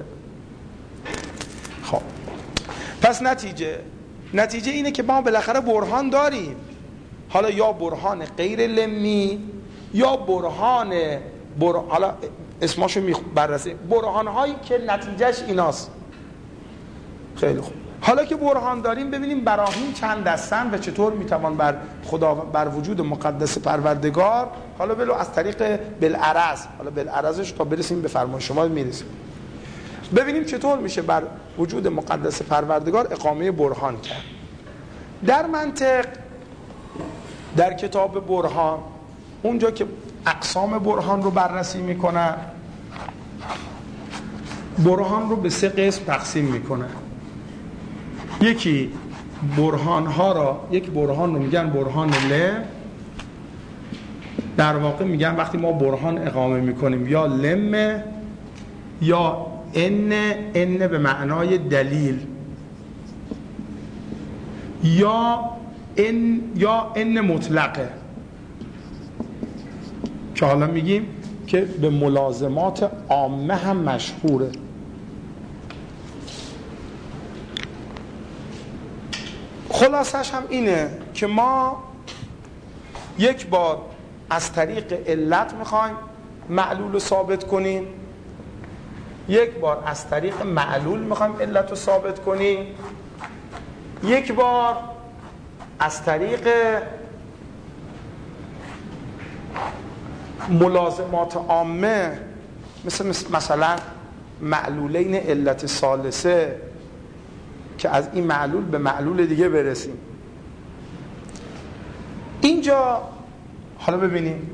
خب پس نتیجه اینه که ما بالاخره برهان داریم. حالا یا برهان غیر لمی یا حالا اسماشو بررسی، برهان هایی که نتیجهش ایناست. خیلی خوب. حالا که برهان داریم ببینیم براهین چند دستن و چطور میتوان بر وجود مقدس پروردگار، حالا بلو از طریق بالعرض، حالا بالعرضش تا برسیم به فرمان شما میرسیم، ببینیم چطور میشه بر وجود مقدس پروردگار اقامه برهان کرد. در منطق، در کتاب برهان، اونجا که اقسام برهان رو بررسی میکنن، برهان رو به 3 قسم تقسیم میکنن. یک برهان رو میگن برهان لم. در واقع میگن وقتی ما برهان اقامه میکنیم یا لم یا ان به معنای دلیل، یا ان مطلقه که حالا میگیم که به ملازمات عامه هم مشهوره. خلاصش هم اینه که ما یک بار از طریق علت میخوایم معلول رو ثابت کنیم، یک بار از طریق معلول میخوایم علت رو ثابت کنیم، یک بار از طریق ملازمات عامه مثلا معلولین علت ثالثه که از این معلول به معلول دیگه برسیم. اینجا حالا ببینیم،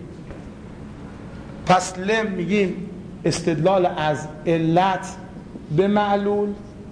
پس لم میگیم استدلال از علت به معلول،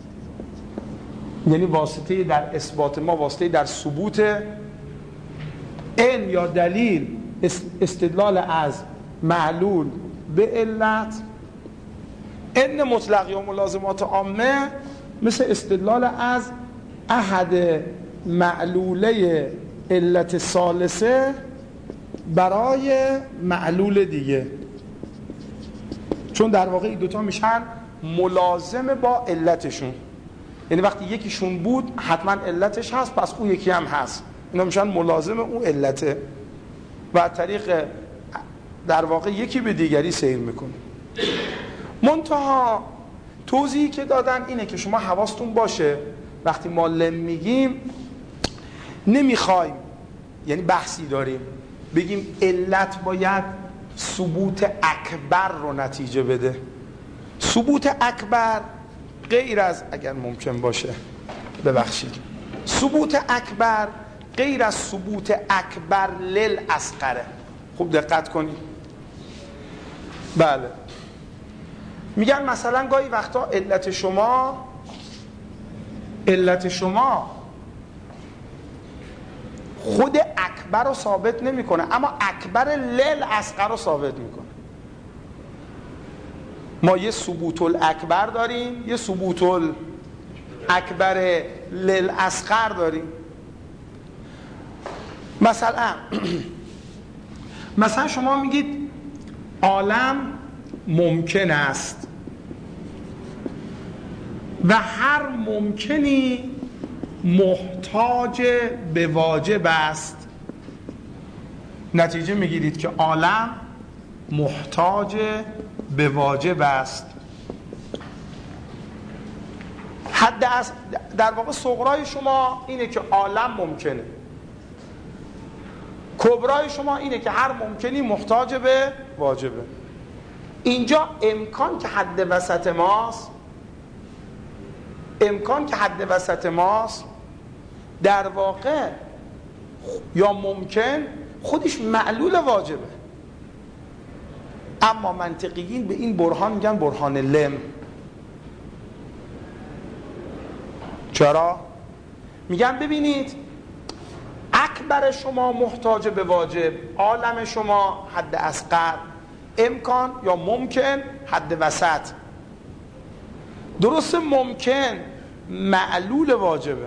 یعنی واسطه در اثبات ما واسطه در ثبوت. ان یا دلیل استدلال از معلول به علت. ان مطلق یا ملازمات عامه مثل استدلال از احد معلوله علت ثالثه برای معلول دیگه، چون در واقع این دوتا میشن ملازم با علتشون. یعنی وقتی یکیشون بود حتما علتش هست، پس اون یکی هم هست، اینا میشن ملازم اون علته. و طریق در واقع یکی به دیگری سیر میکنه. منتها توضیحی که دادن اینه که شما حواستون باشه وقتی ما لم میگیم نمیخوایم، یعنی بحثی داریم بگیم علت باید ثبوت اکبر رو نتیجه بده. ثبوت اکبر غیر از، اگر ممکن باشه ببخشید، ثبوت اکبر غیر از ثبوت اکبر للاصغره. خوب دقت کنید. بله، میگن مثلا گاهی وقتا علت شما خود اکبر رو ثابت نمیکنه، اما اکبر للاصغر رو ثابت میکنه. ما یه ثبوت الاکبر داریم، یه ثبوت الاکبر للاصغر داریم. مثلا شما میگید عالم ممکن است و هر ممکنی محتاج به واجب است. نتیجه میگیرید که عالم محتاج به واجب است. حد از در واقع صغرای شما اینه که عالم ممکنه، کبرای شما اینه که هر ممکنی محتاج به واجبه. اینجا امکان که حد وسط ماست در واقع یا ممکن خودش معلول واجبه، اما منطقیین به این برهان میگن برهان لم. چرا؟ میگن ببینید اکبر شما محتاج به واجب، عالم شما حد اصغر، امکان یا ممکن حد وسط. درست ممکن معلول واجبه،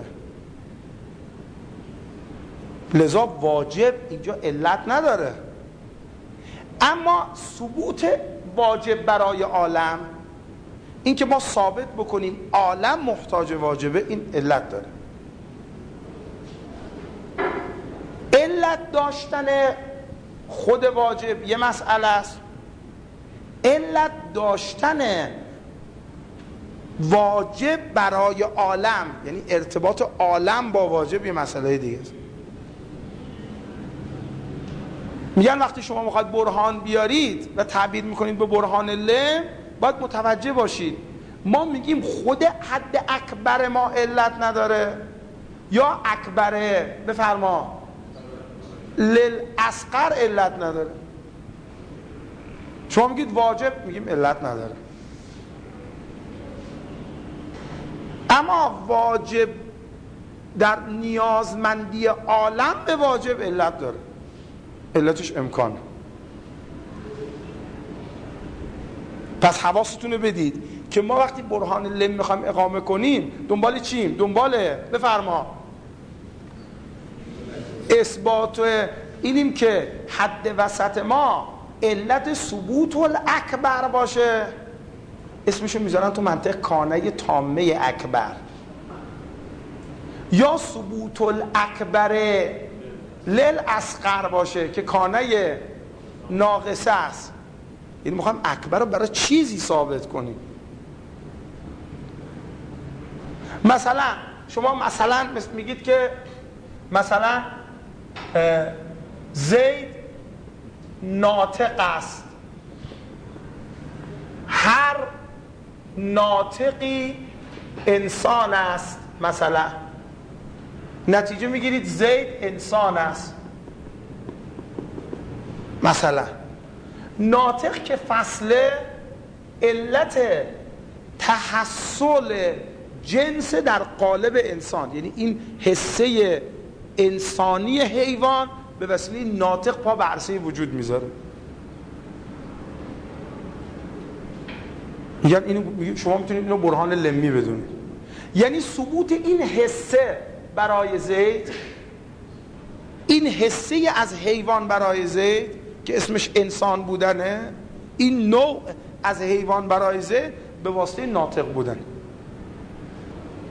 لذا واجب اینجا علت نداره، اما ثبوت واجب برای عالم، این که ما ثابت بکنیم عالم محتاج واجبه، این علت داره. علت داشتن خود واجب یه مسئله است، علت داشتن واجب برای عالم، یعنی ارتباط عالم با واجب، یه مسئله دیگه است. میگن وقتی شما میخواید برهان بیارید و تعبیر میکنید به برهان لم، باید متوجه باشید ما میگیم خود حد اکبر ما علت نداره یا اکبره بفرما للاصغر علت نداره. شما میگید واجب، میگیم علت نداره، اما واجب در نیازمندی عالم به واجب علت داره، علتش امکان. پس حواستون رو بدید که ما وقتی برهان لم میخوایم اقامه کنیم دنبال چیم؟ دنبال بفرما اثبات اینیم که حد وسط ما علت ثبوت الاکبر باشه. اسمشو میذارن تو منطق کانه تامه اکبر، یا ثبوت الاکبر للاصغر باشه که کانه ناقصه است. یعنی میخوایم اکبر رو برای چیزی ثابت کنیم. مثلا شما میگید که مثلا زید ناطق است، هر ناطقی انسان است. مثلا نتیجه میگیرید زید انسان است. مثلا ناطق که فصله، علت تحصل جنس در قالب انسان، یعنی این حسه انسانی حیوان به وسیله ناطق پا به عرصه وجود میذاره. یعنی شما میتونید اینو برهان لمی بدونید، یعنی ثبوت این حسه برای زید، این حسه از حیوان برای زید که اسمش انسان بودنه، این نوع از حیوان برای زید به واسطه ناطق بودن.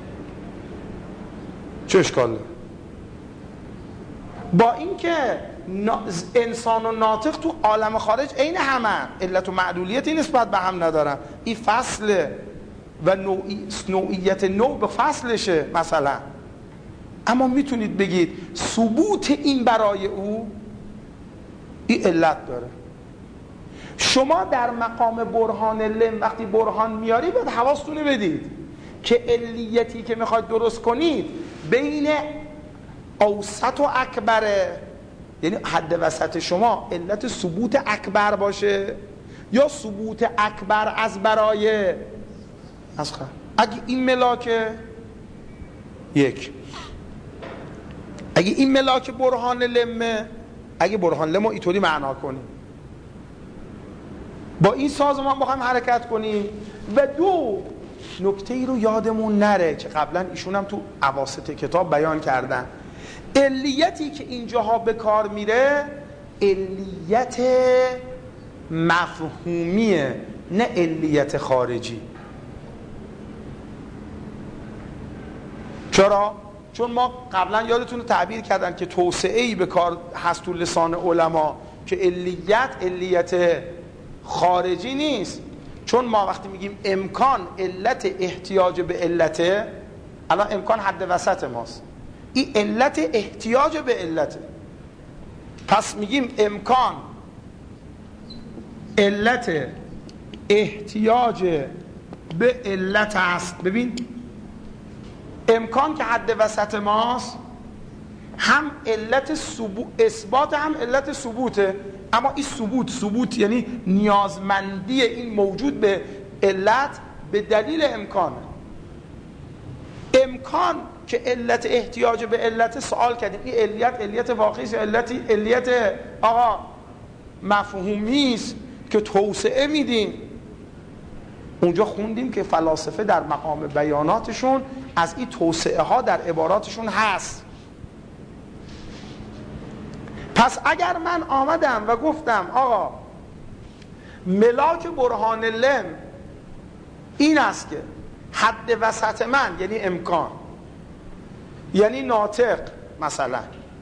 چه اشکال داره؟ با اینکه انسان و ناطق تو عالم خارج عین همن، علت و معلولیتی نسبت به هم ندارن. این فصله و نوعیت نوع به فصلشه مثلا. اما میتونید بگید ثبوت این برای او این علت داره. شما در مقام برهان لم وقتی برهان میاری باید حواستونه بدید که علیتی که میخواید درست کنید بین اوسط و اکبره، یعنی حد وسط شما علت ثبوت اکبر باشه یا ثبوت اکبر از برای اصغر. اگه این ملاک یک، اگه این ملاک برهان لمه، اگه برهان لمه اینطوری معنا کنیم با این سازمان بخوایم حرکت کنیم. و دو نکته ای رو یادمون نره که قبلا ایشون هم تو اواسط کتاب بیان کردن، علیتی که اینجاها به کار میره علیت مفهومیه نه علیت خارجی. چرا؟ چون ما قبلا یادتون تعبیر کردن که توسعه‌ای به کار هست تو لسان علما که علیت خارجی نیست. چون ما وقتی میگیم امکان علت احتیاج به علته، الان امکان حد وسط ماست، این علت احتیاج به علته. پس میگیم امکان علت احتیاج به علت است. ببین امکان که حد وسط ماست هم علت اثبات هم علت ثبوته. اما این ثبوت یعنی نیازمندی این موجود به علت به دلیل امکانه. امکان که علت احتیاج به علت سوال کردیم این علیت واقعی است، علیت آقا مفهومی است که توسعه میدیم. اونجا خوندیم که فلاسفه در مقام بیاناتشون از این توسعه ها در عباراتشون هست. پس اگر من آمدم و گفتم آقا ملاک برهان لم این است که حد وسط من یعنی امکان یعنی ناطق مثلا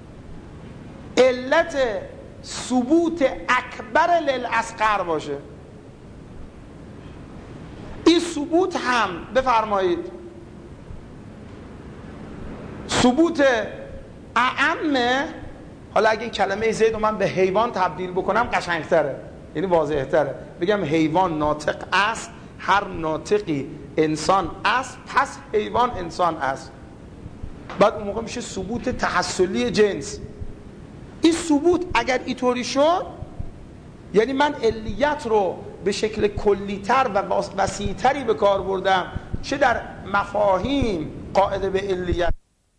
علت ثبوت اکبر للاصغر باشه، این ثبوت هم بفرمایید ثبوت اعمه. حالا اگه این کلمه زید رو من به حیوان تبدیل بکنم قشنگتره، یعنی واضحتره. بگم حیوان ناطق است، هر ناطقی انسان است، پس حیوان انسان است. بعد اون موقع میشه ثبوت تحصلی جنس. این ثبوت اگر اینطوری شد یعنی من علیت رو به شکل کلیتر و وسیعتری به کار بردم، چه در مفاهیم قاعده به علیت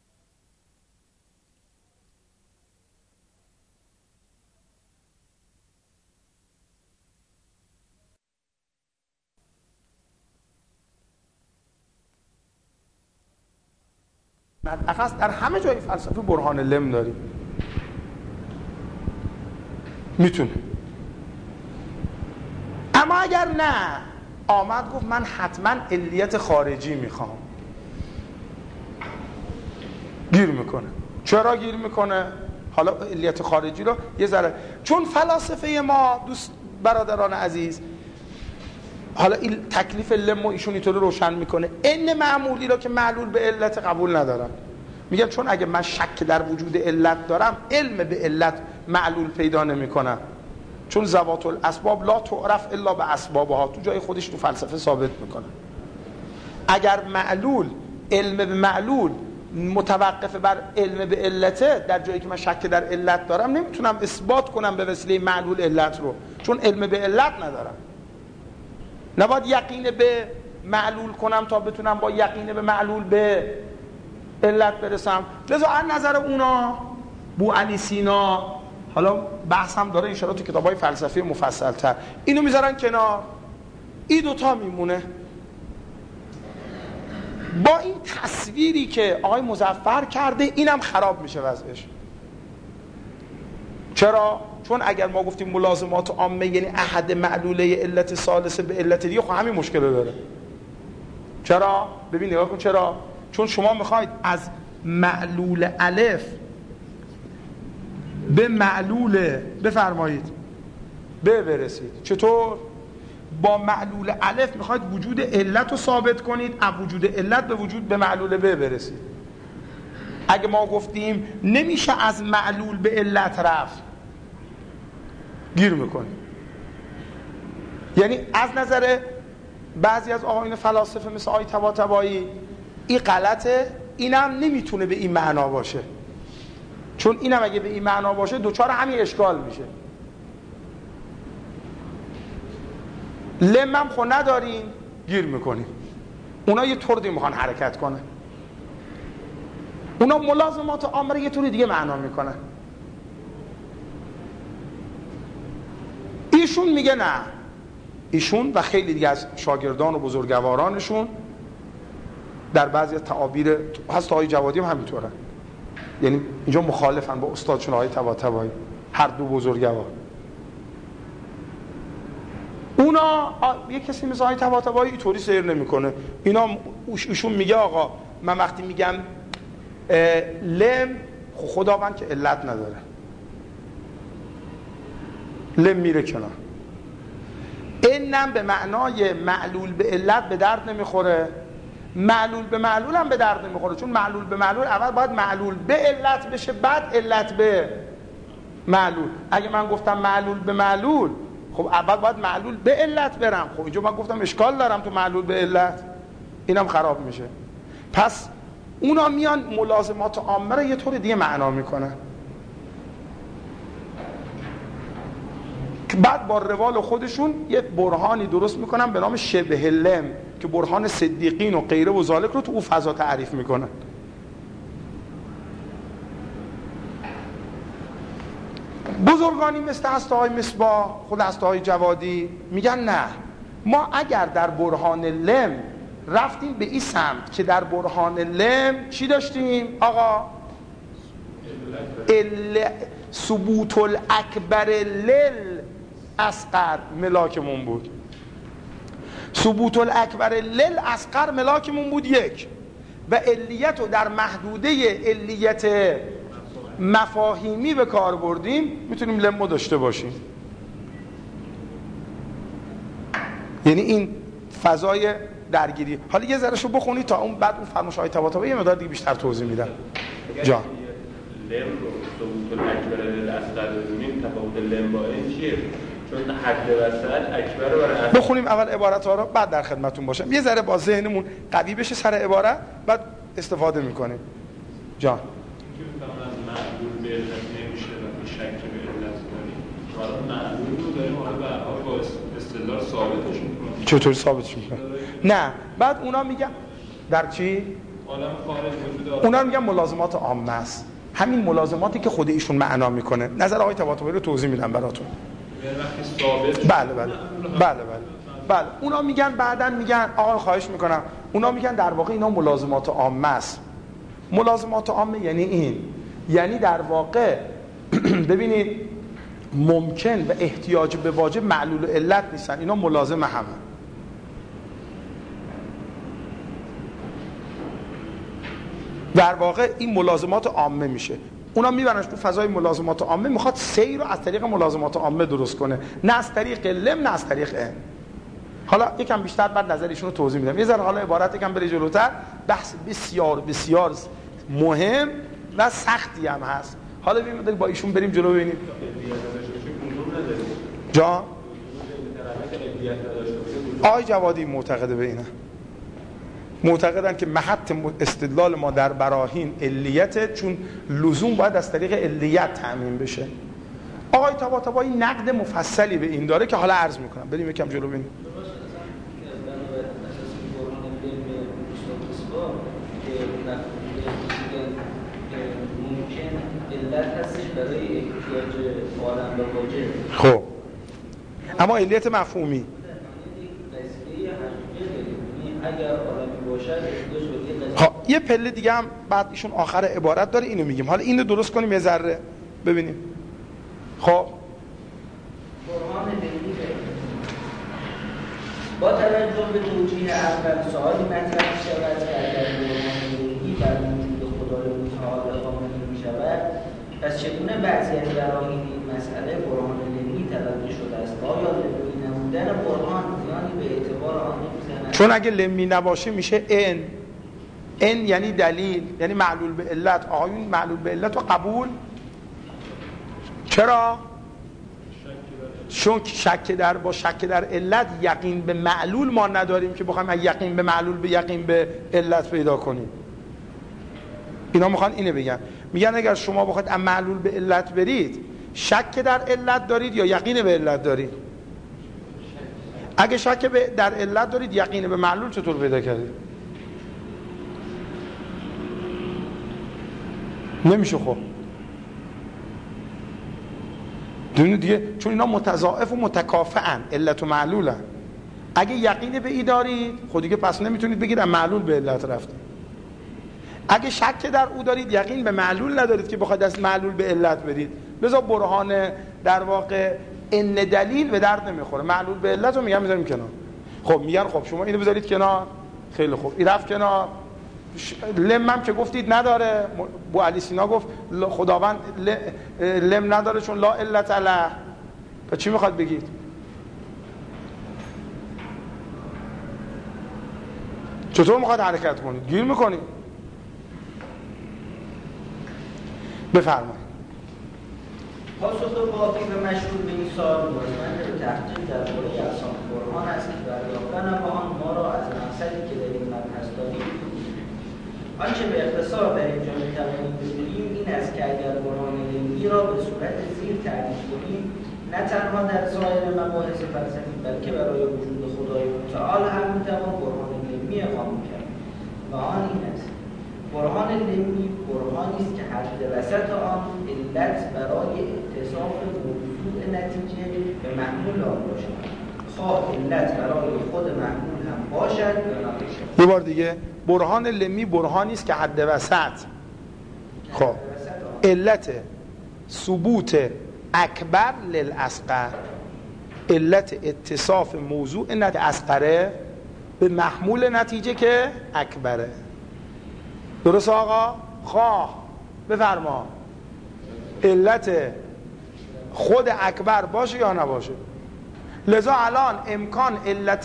اخص در همه جای فلسفه برهان لم داریم. میتونه. اما اگر نه آمد گفت من حتما علیت خارجی میخوام، گیر میکنه. چرا گیر میکنه؟ حالا علیت خارجی رو یه ذره، چون فلاسفه ما دوست برادران عزیز، حالا این تکلیف لم ایشون اینطوری روشن میکنه، ان معمولی رو که معلول به علت قبول ندارن. میگم چون اگه من شک در وجود علت دارم علم به علت معلول پیدا نمیکنم، چون ذوات الاسباب لا تعرف الا به اسبابها، تو جای خودش تو فلسفه ثابت میکنه. اگر معلول علم به معلول متوقف بر علم به علته، در جایی که من شک در علت دارم نمیتونم اثبات کنم به وسیله معلول علت رو، چون علم به علت ندارم. نباید یقین به معلول کنم تا بتونم با یقین به معلول به علت برسم. لذا از نظر اونا بو علی سینا، حالا بحث هم داره انشاءالله تو کتابای فلسفی مفصل تر، اینو میذارن کنار، این دوتا میمونه. با این تصویری که آقای مظفر کرده اینم خراب میشه وضعش. چرا؟ چون اگر ما گفتیم ملازمات عامه یعنی احد معلوله علت ثالثه به علت دیگه، خب همین مشکل رو داره. چرا؟ ببین نگاه کن چرا؟ چون شما میخواید از معلول الف به معلول بفرمایید برسید. چطور؟ با معلول الف میخواید وجود علت رو ثابت کنید، از وجود علت به وجود به معلول برسید. اگه ما گفتیم نمیشه از معلول به علت رفت، گیر میکنیم. یعنی از نظر بعضی از آقایون فلاسفه مثل آقای طباطبایی این غلطه، اینم نمیتونه به این معنا باشه، چون اینم اگه به این معنا باشه دوچار همین اشکال میشه. لمم خو نداریم، گیر میکنیم. اونا یه طور دیگه میخوان حرکت کنن، اونا ملازمات عامه یه طوری دیگه معنا میکنن. ایشون میگه نه، ایشون و خیلی دیگه از شاگردان و بزرگوارانشون در بعضی تعابیر هست، آقای جوادی هم همینطوره، یعنی اینجا مخالفن با استادشون آقای طباطبایی، هر دو بزرگوار. اونا یه کسی مثل آقای طباطبایی اینطوری سیر نمیکنه. ایشون میگه آقا من وقتی میگم لم، خداوند که علت نداره، لم میره کنار. اینم به معنای معلول به علت به درد نمیخوره، معلول به معلول هم به درد نمیخوره، چون معلول به معلول اول باید معلول به علت بشه، بعد علت به معلول. اگه من گفتم معلول به معلول، خب اول باید معلول به علت برم. خب اینجا من گفتم اشکال دارم تو معلول به علت، اینم خراب میشه. پس اونا میان ملازمات عامه رو یه طور دیگه معنا میکنن، بعد با روال خودشون یه برهانی درست میکنن به نام شبه لم که برهان صدیقین و غیره و ذالک رو تو اون فضا تعریف میکنن. بزرگانی مثل هسته‌های مصباح، خود هسته‌های جوادی میگن نه، ما اگر در برهان لم رفتیم به این سمت که در برهان لم چی داشتیم آقا؟ ثبوت الاکبر لل اصغر ملاکمون بود، ثبوت الاکبر لل اصغر ملاکمون بود یک، و علیت رو در محدوده علیت مفاهیمی به کار بردیم، میتونیم لمو داشته باشیم. یعنی این فضای درگیری. حالا یه ذره شو بخونید تا اون بعد اون فرمایش‌های طباطبایی یه مقدار دیگه بیشتر توضیح میدم. جان لم رو ثبوت الاکبر للاصغر ببینیم، تفاوت لم با این چیه؟ چون حد وسط اکبر رو برای بخونیم اول عبارت‌ها رو، بعد در خدمتتون باشم، یه ذره با ذهنمون قوی بشه سر عبارت، بعد استفاده میکنیم. جان معلول به علت نمیشه و شک به علت داریم، حالا معلول رو داریم، حالا به هر حال با استدلال ثابتش میکنیم. چطور ثابتش میکنیم؟ نه، بعد اونا میگن در چی؟ عالم خارج وجود اونا میگن ملازمات عامه است، همین ملازماتی که خود ایشون معنا میکنه. نظر آقای طباطبایی رو توضیح میدم براتون. وقتی ثابت بله. اونا میگن بعدن میگن آقا خواهش میکنم، اونا میگن در واقع اینا ملازمات عامه است. ملازمات عامه یعنی این، یعنی در واقع ببینید ممکن و احتیاج به واجب معلول علت نیستن، اینا ملازم همه. در واقع این ملازمات عامه میشه. اونا میبرنش تو فضای ملازمات عامه، میخواد سیر رو از طریق ملازمات عامه درست کنه، نه از طریق لم، نه از طریق ان. حالا یکم بیشتر بعد نظرشون رو توضیح میدم. یه ذره حالا عبارت یکم بره جلوتر، بحث بسیار بسیار مهم و سختی هم هست. حالا ببینید با ایشون بریم جلو ببینید. جان آقای جوادی معتقده به اینه، معتقدن که محط استدلال ما در براهین علیته، چون لزوم باید از طریق علیت تأمین بشه. آقای طباطبایی نقد مفصلی به این داره که حالا عرض میکنم. بریم یکم جلو ببینیم. خب اما علیت مفهومی یه پله دیگه هم بعد ایشون آخر عبارت داره، اینو میگیم. حالا اینو درست کنیم یه ذره ببینیم. خب با توجه به توجیه اول سوالی مطرح شود که اگر برهان علمی بر وجود خدای متعال قائم می‌شود، پس پس چگونه بعضی از براهین این مسئله برهان لمی تلقی شده است؟ آیا لمی نمودن برهان زیانی به اعتبار آن نمی‌زند؟ چون اگه لمی نباشه میشه ان یعنی دلیل، یعنی معلول به علت. آقایون معلول به علت رو قبول؟ چرا؟ چون شک در علت یقین به معلول ما نداریم که بخوایم از یقین به معلول به یقین به علت پیدا کنیم. اینا میخوان اینو بگن، میگن اگر شما بخواید از معلول به علت برید، شک در علت دارید یا یقین به علت دارید؟ اگه شک در علت دارید، یقین به معلول چطور پیدا کردید؟ نمیشه. خب دیگه چون اینا متضاعف و متکافئن، علت و معلولن. اگه یقین به ای دارید، خود دیگه پس نمیتونید بگید از معلول به علت رفتید. اگه شک در او دارید، یقین به معلول ندارید که بخواید از معلول به علت برید. لذا برهان در واقع ان دلیل به درد نمیخوره. معلول به علت رو میگن میذاریم کنار. خب میگن خب شما اینو بذارید کنار، خیلی خوب، این رفت کنار. لم که گفتید نداره، بو علی سینا گفت خداوند لم نداره چون لا علت له. پس چی میخواد بگید؟ چطور میخواد حرکت کنید؟ گیر میکنید. بفرمایید. پاسخ واقعی و مشروع به این سوال نیازمند به تحقیق درباره اقسام برهان است که دریافتن آن ما را از مقصدی که در این مبحث داریم. آنچه به اختصار در اینجا می‌توانیم بگوییم این است که اگر برهان علمی را به صورت زیر تعریف کنیم، نه تنها در سایر مباحث فلسفی بلکه برای وجود خدای متعال هم می‌توان برهان علمی اقامه کرد. و آن این است: برهان علمی برهانی است که حد وسط آن علت برای اتصاف موضوع نتیجه به محمول آن باشد، خواه علت برای خود محمول هم باشد یا نباشد. یه بار دیگه، برهان لمی برهانی است که حد وسط، خب، علت ثبوت اکبر للاصغر، علت اتصاف موضوع نتیجه اصغره به محمول نتیجه که اکبره. درست آقا؟ خواه بفرما علت خود اکبر باشه یا نباشه. لذا الان امکان علت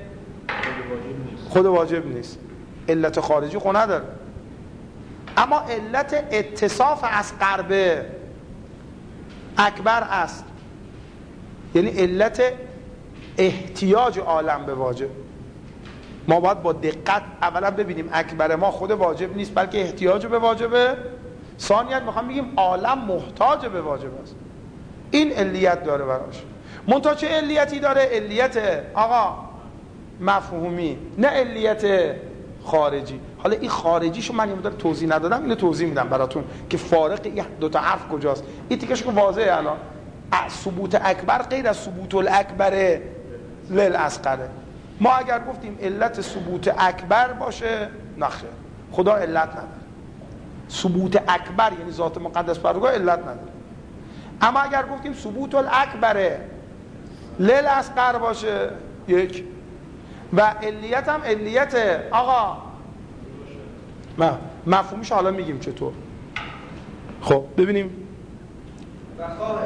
خود واجب نیست، علت خارجی خود نداره، اما علت اتصاف اصغر به اکبر است، یعنی علت احتیاج عالم به واجب. ما باید با دقت اولا ببینیم اکبر ما خود واجب نیست بلکه احتیاج به واجبه. ثانیاً میخوام بگیم عالم محتاج به واجب است. این علیت داره براش. منتها چه علیتی داره؟ علیت آقا مفهومی، نه علیت خارجی. حالا این خارجیشو من یه مقدار توضیح ندادم، اینو توضیح میدم براتون که فارق این دو تا حرف کجاست. این تیکش که واضحه الان. ثبوت اکبر غیر از ثبوت الاکبر للاصغر. ما اگر گفتیم علت ثبوت اکبر باشه، نخیر، خدا علت نداره. ثبوت اکبر یعنی ذات مقدس پروردگار علت نداره. اما اگر گفتیم ثبوت الاکبر للاصغر باشه، یک، و علیت هم علیت آقا مفهومش حالا میگیم چطور. خب ببینیم. و خواه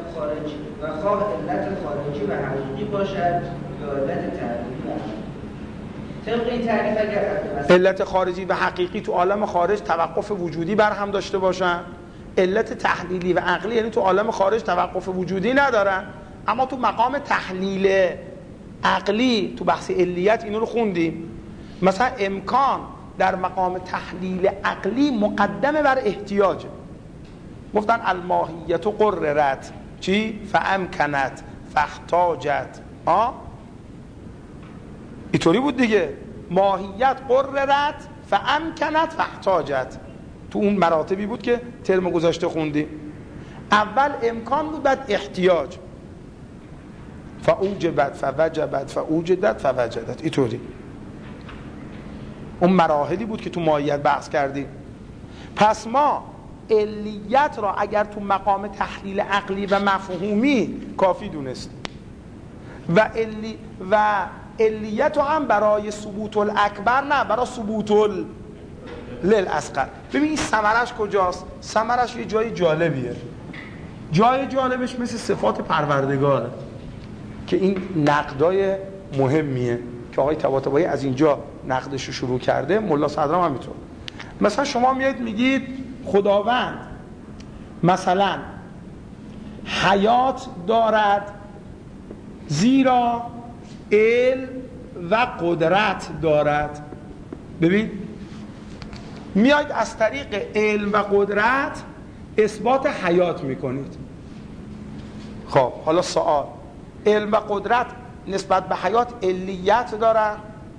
علت خارجی و حقیقی باشد یا علت تعریفی و طبق این تعریف اگر علت خارجی و حقیقی تو عالم خارج توقف وجودی بر هم داشته باشن، علت تحلیلی و عقلی یعنی تو عالم خارج توقف وجودی ندارن، اما تو مقام تحلیل عقلی تو بحث علیت اینو رو خوندیم. مثلا امکان در مقام تحلیل عقلی مقدمه بر احتیاجه. گفتن الماهیت قررت چی؟ فامکنت فاحتاجت. اینطوری بود دیگه. ماهیت قررت فامکنت فاحتاجت. تو اون مراتبی بود که ترم گذاشته خوندیم. اول امکان بود، بعد احتیاج، فاوجبت فوجبت فاوجدت فوجدت. اینطوری اون مراحلی بود که تو ماهیت بحث کردیم. پس ما علیت را اگر تو مقام تحلیل عقلی و مفهومی کافی دونستیم و علیت رو هم برای ثبوت الاکبر، نه برای ثبوت للاصغر. ببین این ثمرش کجاست؟ ثمرش یه جای جالبیه. جای جالبش مثل صفات پروردگاره که این نقدای مهمیه که آقای طباطبایی از اینجا نقدش رو شروع کرده، ملا صدرام هم همینطور. مثلا شما میاد میگید خداوند مثلا حیات دارد زیرا علم و قدرت دارد. ببین میاید از طریق علم و قدرت اثبات حیات میکنید. خب حالا سوال، علم و قدرت نسبت به حیات علیت دارن؟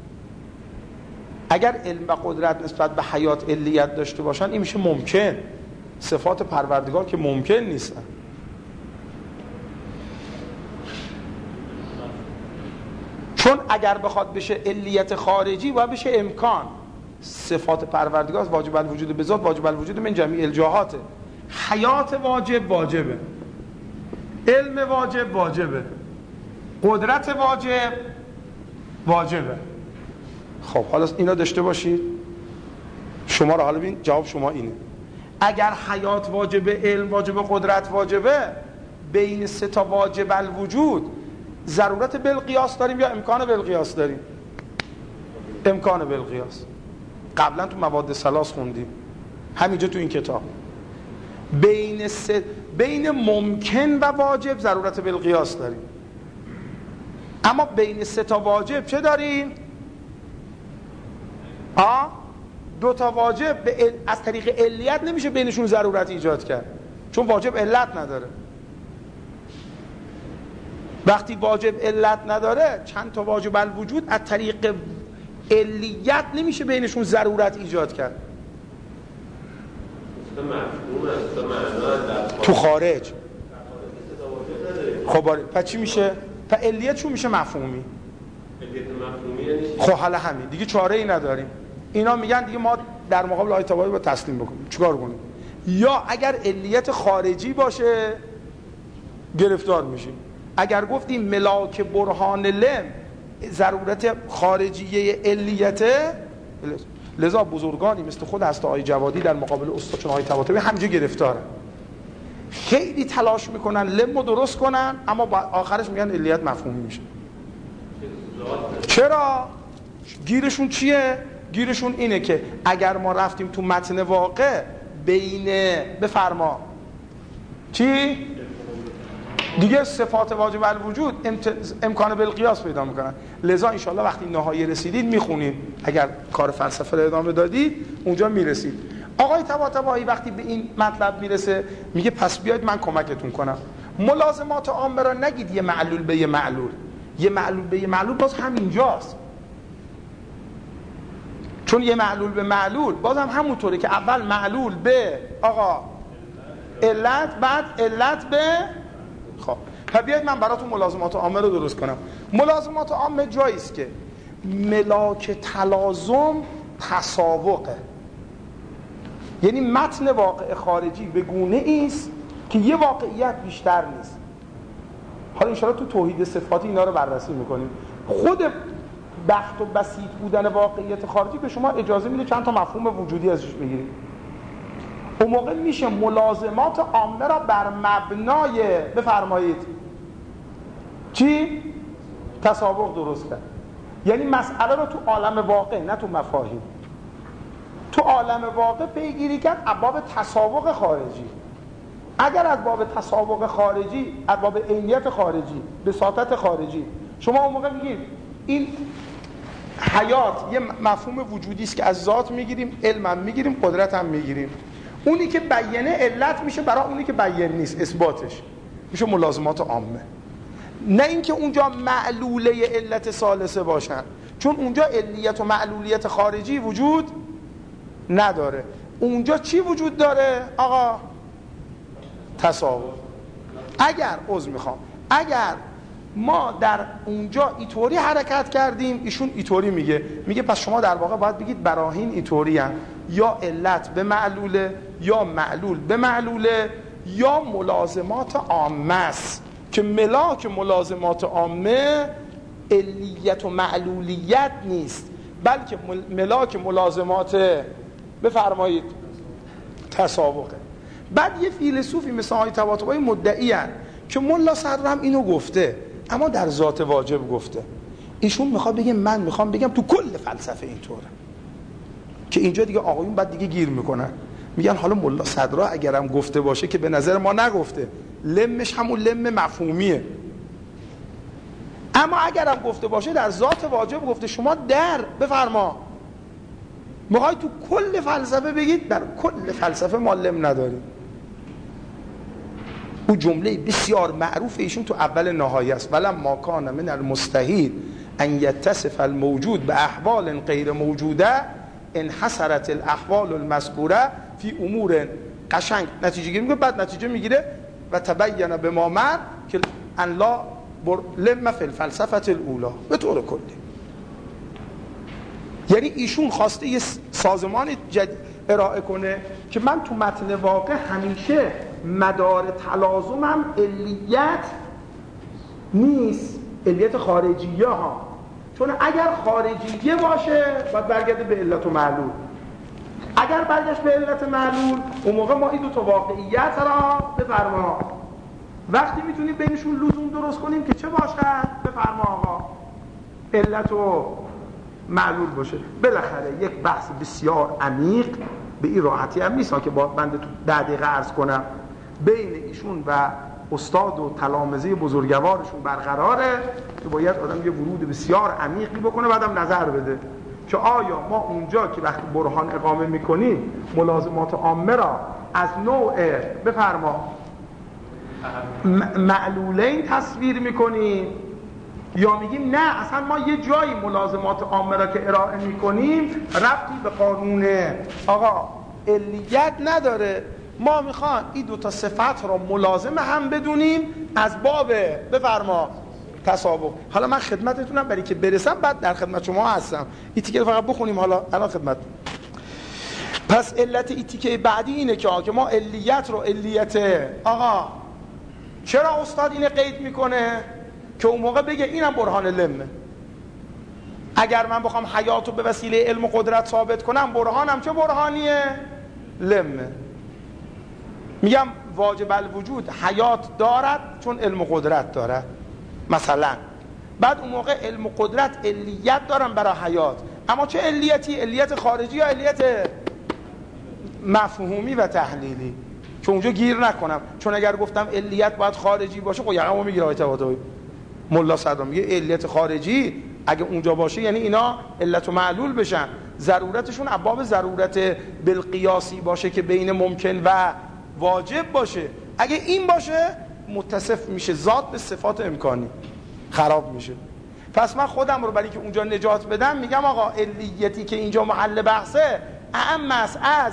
اگر علم و قدرت نسبت به حیات علیت داشته باشن این میشه ممکن. صفات پروردگار که ممکن نیستن. چون اگر بخواد بشه علیت خارجی باید بشه امکان. صفات پروردگار واجب الوجود به ذات، واجب الوجود من جمیع الجهاته. حیات واجب واجبه، علم واجب واجبه، قدرت واجب واجبه. خب حالا اینا داشته باشید. شما رو حالا ببین جواب شما اینه. اگر حیات واجبه، علم واجبه، قدرت واجبه، بین سه تا واجب الوجود ضرورت بالقیاس داریم یا امکان بالقیاس داریم؟ امکان بالقیاس. قبلا تو مواد ثلاث خوندیم، همینجا تو این کتاب بین ممکن و واجب ضرورت بالقیاس داریم، اما بین سه تا واجب چه داریم؟ دو تا واجب از طریق علیت نمیشه بینشون ضرورت ایجاد کرد، چون واجب علت نداره. وقتی واجب علت نداره چند تا واجب الوجود از طریق علیت نمیشه بینشون ضرورت ایجاد کرد. تو خارج خب پس چی میشه؟ پس علیت چون میشه مفهومی. خب حالا همین دیگه چاره ای نداریم. اینا میگن دیگه ما در مقابل آیه طباطبایی با تسلیم بکنیم. چیکار کنیم؟ یا اگر علیت خارجی باشه گرفتار میشیم. اگر گفتیم ملاک برهان لم ضرورت خارجیه علیته، لذا بزرگانی مثل خود هست آقای جوادی در مقابل استاد چون آقای طباطبایی همینجا گرفتارن. خیلی تلاش میکنن لم رو درست کنن، اما آخرش میگن علیت مفهومی میشه. چرا؟ گیرشون چیه؟ گیرشون اینه که اگر ما رفتیم تو متن واقع بین بفرما چی؟ دیگه صفات واجب الوجود امکان بالقیاس پیدا میکنن. لذا انشالله وقتی نهایی رسیدید میخونید، اگر کار فلسفه رو ادامه دادید اونجا میرسید. آقای طباطبایی وقتی به این مطلب میرسه میگه پس بیاید من کمکتون کنم. ملازمات عامه را نگید یه معلول به یه معلول، یه معلول به یه معلول باز همینجاست. چون یه معلول به معلول باز هم همونطوره که اول معلول به علت، بعد علت به خب. پس بیاید من براتون ملازمات عامه رو درست کنم. ملازمات عامه جایی است که ملاک تلازم تساوقه، یعنی متن واقع خارجی به گونه است که یه واقعیت بیشتر نیست. حالا انشاءالله تو توحید صفاتی اینا رو بررسی میکنیم. خود بخت و بسیط بودن واقعیت خارجی به شما اجازه میده چند تا مفهوم وجودی ازش بگیرید. اون موقع میشه ملازمات عامه را بر مبنای بفرمایید چی؟ تسابق درست کرد. یعنی مسئله رو تو عالم واقع نه تو مفاهیم، تو عالم واقع پیگیری کرد ابواب تسابق خارجی. اگر از باب تسابق خارجی، از باب عینیت خارجی، بساطت خارجی، شما اون موقع میگید این حیات یه مفهوم وجودی است که از ذات میگیریم، علم هم میگیریم، قدرت هم میگیریم. اونی که بیانه علت میشه برای اونی که بیان نیست، اثباتش میشه ملازمات عامه. نه اینکه اونجا معلوله علت ثالثه باشن، چون اونجا علیت و معلولیت خارجی وجود نداره. اونجا چی وجود داره آقا؟ تصاوب. اگر ما در اونجا اینطوری حرکت کردیم، ایشون اینطوری میگه پس شما در واقع باید بگید براهین اینطوری هن. یا علت به معلوله، یا معلول به معلوله، یا ملازمات عامه است که ملاک ملازمات عامه علیت و معلولیت نیست، بلکه ملاک ملازمات بفرمایید تسابقه. بعد یه فیلسوفی مثل آقای طباطبایی مدعی هست که ملا صدر هم اینو گفته، اما در ذات واجب گفته. ایشون میخواد بگه من میخوام بگم تو کل فلسفه اینطوره، که اینجا دیگه آقایون بعد دیگه گیر میکنن، میگن حالا ملا صدرا اگرم گفته باشه که به نظر ما نگفته، لمش همون لم مفهومیه، اما اگرم گفته باشه در ذات واجب گفته. شما در بفرما میخوای تو کل فلسفه بگید در کل فلسفه ما لم نداریم. او جمله بسیار معروف ایشون تو اول نهایه است، ولما کان من المستحیل ان یتصف الموجود به احوال غیر موجوده انحصرت الاحوال المذکوره فی امور. قشنگ نتیجه گیری میگه، بعد نتیجه میگیره و تبین به ما مر که ان لا لم فی الفلسفه الاولی به طور کلی. یعنی ایشون خواسته یه سازمان جدید ارائه کنه که من تو متن واقع همیشه مدار تلازمم علیت نیست، علیت خارجیه ها، چون اگر خارجیه باشه باید برگرده به علت و معلول. اگر برگشت به علت معلول اون موقع ما این دو تا واقعیت را بفرما وقتی میتونیم بینشون لزوم درست کنیم که چه باشد بفرما آقا علت و معلول باشه. بالاخره یک بحث بسیار عمیق به این راحتی هم نیست که با بنده تو 10 دقیقه عرض کنم بین ایشون و استاد و تلامذه بزرگوارشون برقراره که باید آدم یه ورود بسیار عمیقی بکنه بعدم نظر بده که آیا ما اونجا که وقتی برهان اقامه میکنیم ملازمات عامه را از نوع بفرما معلولین تصویر میکنیم یا میگیم نه اصلا ما یه جایی ملازمات عامه را که ارائه میکنیم ربطی به قانون آقا علیت نداره، ما میخوان این دو تا صفت را ملازم هم بدونیم از باب بفرما تسابق. حالا من خدمتتونم برای که برسم بعد در خدمت شما هستم. این تیکه فقط بخونیم حالا الان خدمت. پس علت این تیکه بعدی اینه که ما علیت رو علیت آقا چرا استاد اینه قید میکنه که اون موقع بگه اینم برهان لمه. اگر من بخوام حیاتو به وسیله علم و قدرت ثابت کنم برهانم چه برهانیه؟ لمه. میگم واجب الوجود حیات دارد چون علم و قدرت دارد مثلا، بعد اون موقع علم و قدرت علیت دارن برای حیات، اما چه علیتی؟ علیت خارجی یا علیت مفهومی و تحلیلی؟ که اونجا گیر نکنم، چون اگر گفتم علیت باید خارجی باشه خب یقمو میگیره آقای طباطبایی. ملا صدرا میگه علیت خارجی اگه اونجا باشه یعنی اینا علت و معلول بشن، ضرورتشون ابواب ضرورت بالقیاسی باشه که بین ممکن و واجب باشه. اگه این باشه متصف میشه ذات به صفات امکانی، خراب میشه. پس من خودم رو برای که اونجا نجات بدم میگم آقا علیتی که اینجا محل بحثه اعم است از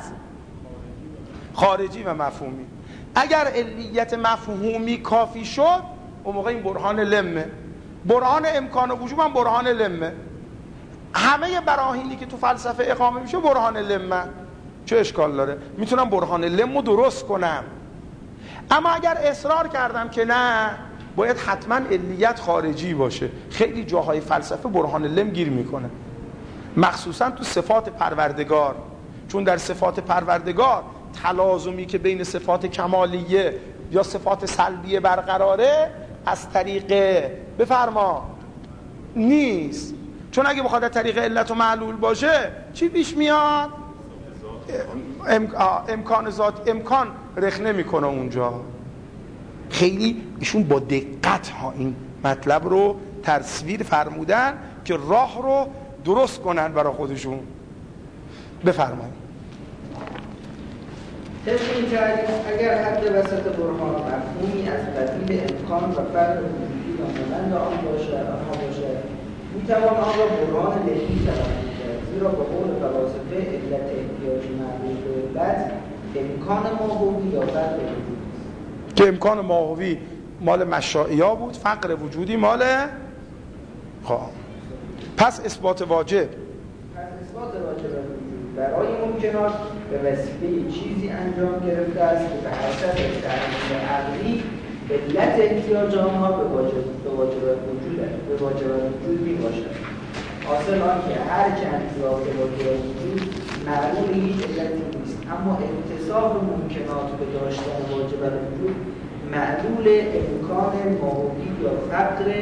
خارجی و مفهومی. اگر علیت مفهومی کافی شد اون موقع این برهان لمه، برهان امکان و وجوب هم برهان لمه. همه براهینی که تو فلسفه اقامه میشه برهان لمه، چه اشکال داره؟ میتونم برهان لم رو درست کنم. اما اگر اصرار کردم که نه باید حتما علیت خارجی باشه، خیلی جاهای فلسفه برهان لم گیر میکنه، مخصوصا تو صفات پروردگار، چون در صفات پروردگار تلازمی که بین صفات کمالیه یا صفات سلبیه برقراره از طریق بفرما نیست، چون اگه بخواد از طریق علت و معلول باشه چی پیش میاد؟ امکان ذات امکان رخنه میکنه اونجا. خیلی ایشون با دقت ها این مطلب رو تصویر فرمودن که راه رو درست کنن برای خودشون. بفرمایید. طبق این تعریف اگر حد وسط برهان مفهومی از قبیل امکان و فرق وجودی و مانند آنها باشد میتوان آن را برهان لمی تلقی کرد، زیرا به قول فلاسفه علت احتیاج معلول به علت امکان ماهوی یا فرق وجودی است که امکان ماهوی مال مشائیا بود، فقر وجودی مال پس اثبات واجب برای ممکنات به وسیله چیزی انجام گرفته است که به حسب تعریف عقلی علت احتیاج آنها به واجبات وجود می باشد. حاصل آن که هر چند اضافه واجبات وجود معلول هیچ علتی نیست، اما انتصاب ممکنات به داشتن واجب الوجود معلول امکان موجودی یا فقر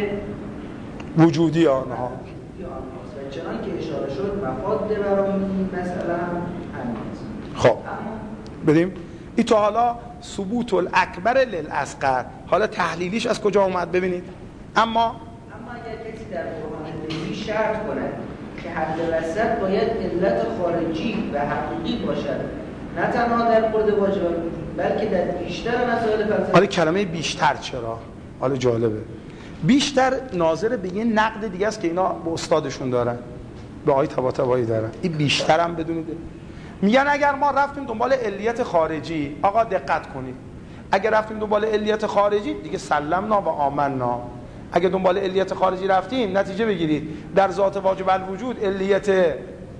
وجودی آنها و چنان که اشاره شد مفاد برای این مسئله هم همین است. خب بدیم این تا حالا ثبوت الاکبر للاصغر، حالا تحلیلیش از کجا اومد ببینید. اما اگر کسی در برهان علمی شرط کند که حد وسط باید علت خارجی و حقیقی باشد، نه تنها در خود واجب الوجود بلکه در بیشتر مسائل فلسفی. حالا کلمه بیشتر چرا؟ حالا جالبه. بیشتر ناظر به یه نقد دیگه است که اینا به استادشون دارن، به آقای طباطبایی دارن. این بیشتر هم بدونید. میگن اگر ما رفتیم دنبال علیت خارجی، آقا دقت کنید، اگر رفتیم دنبال علیت خارجی دیگه سلمنا و آمنا. اگه دنبال علیت خارجی رفتیم نتیجه بگیرید در ذات واجب الوجود علیت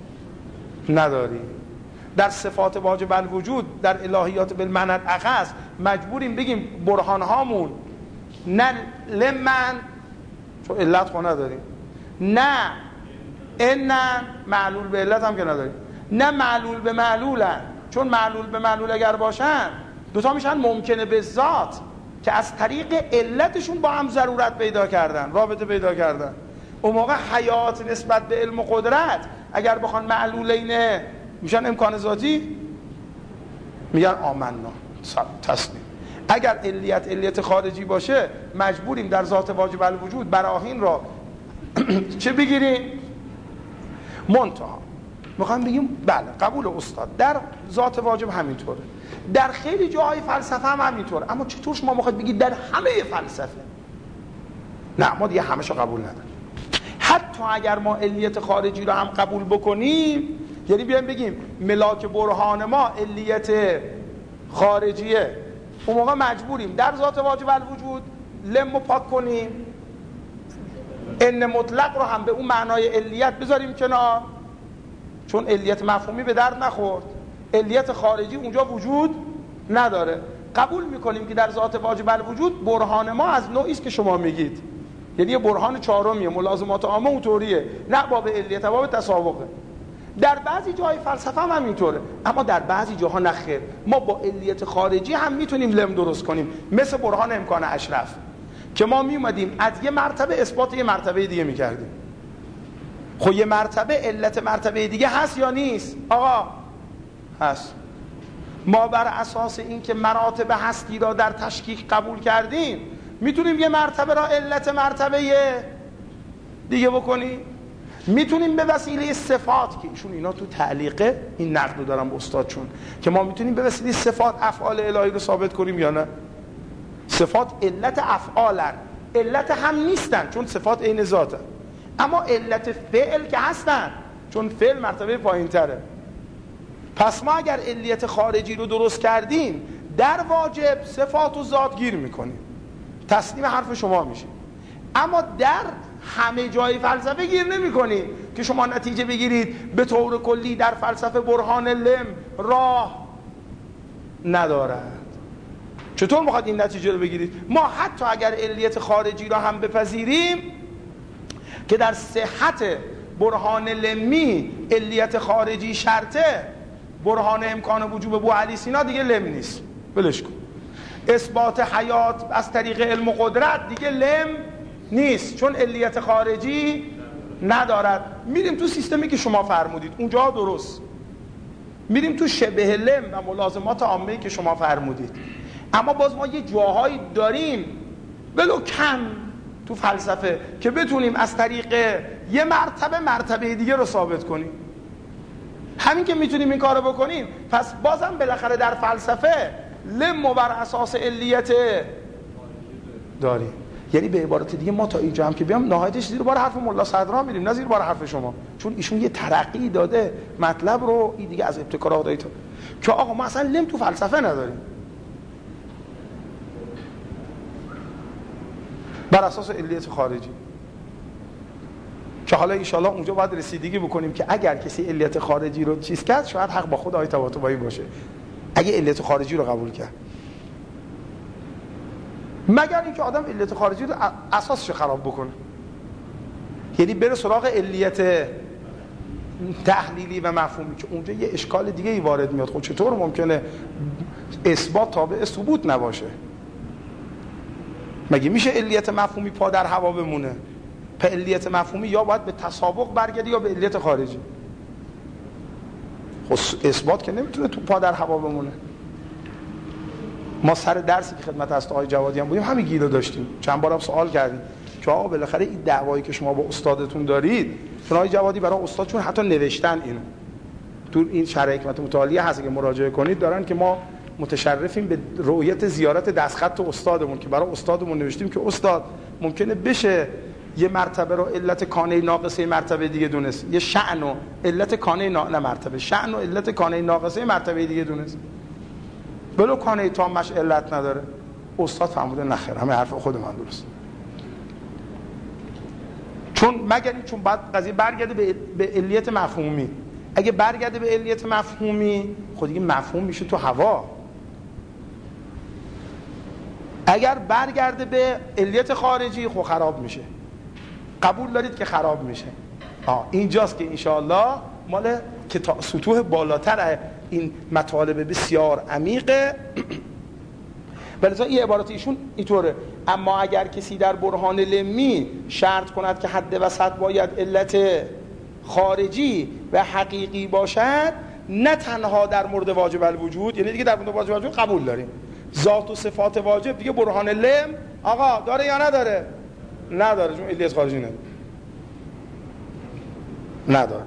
نداری، در صفات واجب الوجود در الهیات بالمعنى الاخص مجبوریم بگیم برهان هامون نه لمن چون علت خو نداریم، نه ان معلول به علت هم که نداریم، نه معلول به معلولن چون معلول به معلول اگر باشن دوتا میشن ممکنه به ذات که از طریق علتشون با هم ضرورت پیدا کردن، رابطه پیدا کردن. اون موقع حیات نسبت به علم و قدرت اگر بخوان معلولین میشن امکان ذاتی، میگن آمنا تسلیم. اگر علیت خارجی باشه مجبوریم در ذات واجب الوجود براهین را چه بگیریم؟ منتها میخوام بگیم بله قبول استاد در ذات واجب همینطوره، در خیلی جاهای فلسفه هم همینطوره، اما چطور شما میخواید بگید در همه فلسفه؟ نه، ما دیگه همه‌شو قبول نداریم. حتی اگر ما علیت خارجی رو هم قبول بکنیم، یعنی بیایم بگیم ملاک برهان ما علیت خارجیه، اون موقع مجبوریم در ذات واجب الوجود لم رو پاک کنیم، ان مطلق رو هم به اون معنای علیت بذاریم کنار، چون علیت مفهومی به درد نخورد، علیت خارجی اونجا وجود نداره. قبول میکنیم که در ذات واجب الوجود برهان ما از نوعی است که شما میگید، یعنی یه برهان چهارمیه، ملازمات عامه اونطوریه، نه باب علیت، باب تساوقه. در بعضی جای فلسفه هم اینطوره، اما در بعضی جاها نخیر. ما با علیت خارجی هم میتونیم لم درست کنیم، مثل برهان امکان اشرف که ما میومدیم از یه مرتبه اثبات یه مرتبه دیگه میکردیم. خب یه مرتبه علت مرتبه دیگه هست یا نیست؟ آقا هست. ما بر اساس این که مراتب هستی را در تشکیک قبول کردیم میتونیم یه مرتبه را علت مرتبه دیگه بکنیم. میتونیم به وسیله صفات که ایشون اینا تو تعلیقه این نقد رو دارم استادشون که ما میتونیم به وسیله صفات افعال الهی رو ثابت کنیم یا نه. صفات علت افعالن، علت هم نیستن چون صفات عین ذاتن، اما علت فعل که هستن چون فعل مرتبه پایین تره. پس ما اگر علیت خارجی رو درست کردیم در واجب صفات و ذات گیر میکنیم، تسلیم حرف شما میشیم. اما در همه جای فلسفه گیر نمی کنیم که شما نتیجه بگیرید به طور کلی در فلسفه برهان لم راه ندارد. چطور میخواد این نتیجه رو بگیرید؟ ما حتی اگر علیت خارجی را هم بپذیریم که در صحت برهان لمی علیت خارجی شرطه، برهان امکان وجوب ابو علی سینا دیگه لم نیست، بلش کن. اثبات حیات از طریق علم و قدرت دیگه لم نیست چون علیت خارجی ندارد. میریم تو سیستمی که شما فرمودید اونجا درست، میریم تو شبه لم و ملازمات عامه‌ای که شما فرمودید، اما باز ما یه جاهایی داریم ولو کم تو فلسفه که بتونیم از طریق یه مرتبه دیگه رو ثابت کنیم. همین که میتونیم این کارو بکنیم، پس بازم بالاخره در فلسفه لم بر اساس علیت داریم. یعنی به عبارت دیگه ما تا اینجا هم که بیام نهایتش زیر بار حرف ملا صدرا میریم، نه زیر بار حرف شما، چون ایشون یه ترقی داده مطلب رو این دیگه از ابتکار آقای تو که آقا ما اصلا لم تو فلسفه نداریم بر اساس علیت خارجی، که حالا انشالله اونجا باید رسیدگی بکنیم که اگر کسی علیت خارجی رو چیز کرد شاید حق با خود آقای طباطبایی باشه اگه علیت خارجی رو قبول کرد، مگر اینکه آدم علیت خارجی رو اساسش خراب بکنه، یعنی بره سراغ علیت تحلیلی و مفهومی که اونجا یه اشکال دیگه ای وارد میاد. خب چطور ممکنه اثبات تابع ثبوت نباشه؟ مگه میشه علیت مفهومی پا در هوا بمونه؟ علیت مفهومی یا باید به تسابق برگرده یا به علیت خارجی. خب اثبات که نمیتونه تو پا در هوا بمونه. ما سر درسی که خدمت است آقای جوادی هم بودیم همین گیرو داشتیم، چند بارم سوال کردیم که آقا بالاخره این دعوایی که شما با استادتون دارید، چون آقای جوادی برای استاد چون حتی نوشتن اینو تو این شرح حکمت متعالیه هست که مراجعه کنید، دارن که ما متشرفیم به رؤیت زیارت دستخط استادمون که برای استادمون نوشتیم که استاد ممکنه بشه یه مرتبه رو علت کانه ناقصه مرتبه دیگه دونست، یه شأن و علت کانه نه مرتبه، شأن و علت کانه ناقصه مرتبه دیگه دونست، ولو کانه تامش علت نداره. استاد فهمیده نخیر، همه حرف خود من درست. چون بعد قضیه برگرده به علیت مفهومی. اگه برگرده به علیت مفهومی خود دیگه مفهوم میشه تو هوا. اگر برگرده به علیت خارجی خب خراب میشه. قبول دارید که خراب میشه. اینجاست که انشاءالله مال که سطوح بالاتر این مطالب بسیار عمیقه. بلکه این عبارت ایشون اینطوره: اما اگر کسی در برهان لمی شرط کند که حد وسط باید علت خارجی و حقیقی باشد، نه تنها در مورد واجب الوجود، یعنی دیگه در مورد واجب الوجود قبول داریم، ذات و صفات واجب دیگه برهان لم آقا داره یا نداره؟ نداره، چون علت خارجی نداره.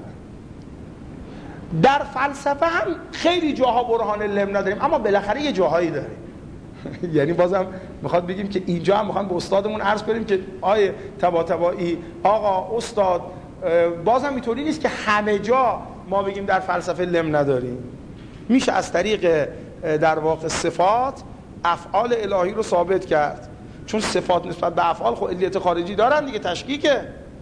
در فلسفه هم خیلی جاها برهان لم نداریم، اما بالاخره یه جاهایی داریم. یعنی بازم میخواد بگیم که اینجا هم میخوام به استادمون عرض کنیم که آیه طباطبایی آقا استاد، بازم اینطوری نیست که همه جا ما بگیم در فلسفه لم نداریم. میشه از طریق در واقع صفات افعال الهی رو ثابت کرد، چون صفات نسبت به افعال خود علیت خارجی دارن دیگه، تشکیکه.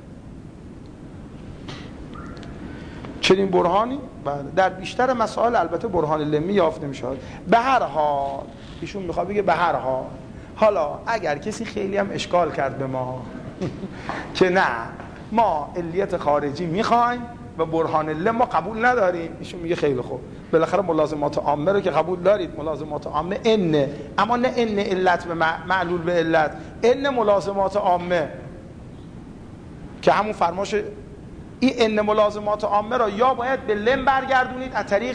چنین برهانی در بیشتر مسائل البته برهان لمی یافت نمی‌شود. به هر حال ایشون میخواد بگه به هر حال، حالا اگر کسی خیلی هم اشکال کرد به ما که نه ما علیت خارجی میخوایم و برهان لم ما قبول نداریم، ایشون میگه خیلی خوب، بالاخره ملازمات عامه رو که قبول دارید، ملازمات عامه انه، اما نه ان علت به معلول به علت، ان ملازمات عامه که همون فرماش این ان ملازمات عامه را یا باید به لم برگردونید از طریق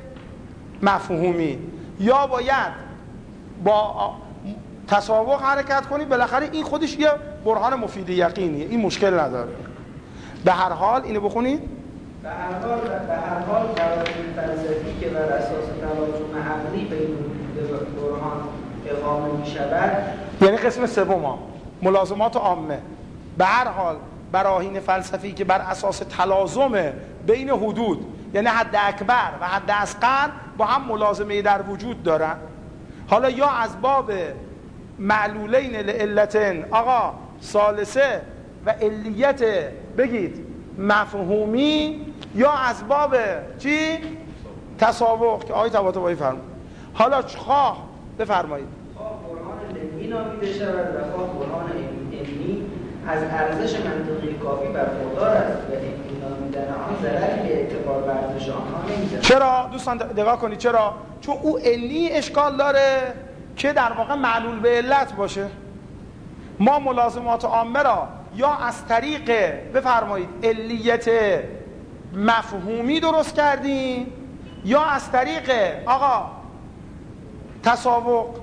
مفهومی، یا باید با تسابق حرکت کنید. بالاخره این خودش یه برهان مفید یقینیه، این مشکل نداره. به هر حال اینو بخونید. به هر حال قواعد فلسفی که بر اساس تلازم عقلی بین برهان اقامه می‌شود، یعنی قسم سوم ملازمات عامه، به هر حال براهین فلسفی که بر اساس تلازم بین حدود، یعنی حد اکبر و حد اصغر با هم ملازمه در وجود دارن، حالا یا از باب معلولین لعلتن آقا ثالثه و علیت بگید مفهومی، یا از باب چی؟ تسابق که آیه طباطبایی فرمود. حالا خواه بفرمایید خواه برهان لمی نامیده شود و خواه برهان علمی از ارزش منطقی کافی برخوردار است و علمی نامیدن آن ضرری به اعتبار ورزش آنها نمی‌زند. چرا دوستان نگاه کنید؟ چرا؟ چون او علمی اشکال داره که در واقع معلول به علت باشه. ما ملازمات عامه را یا از طریق بفرمایید علیت مفهومی درست کردیم، یا از طریق آقا تسابق.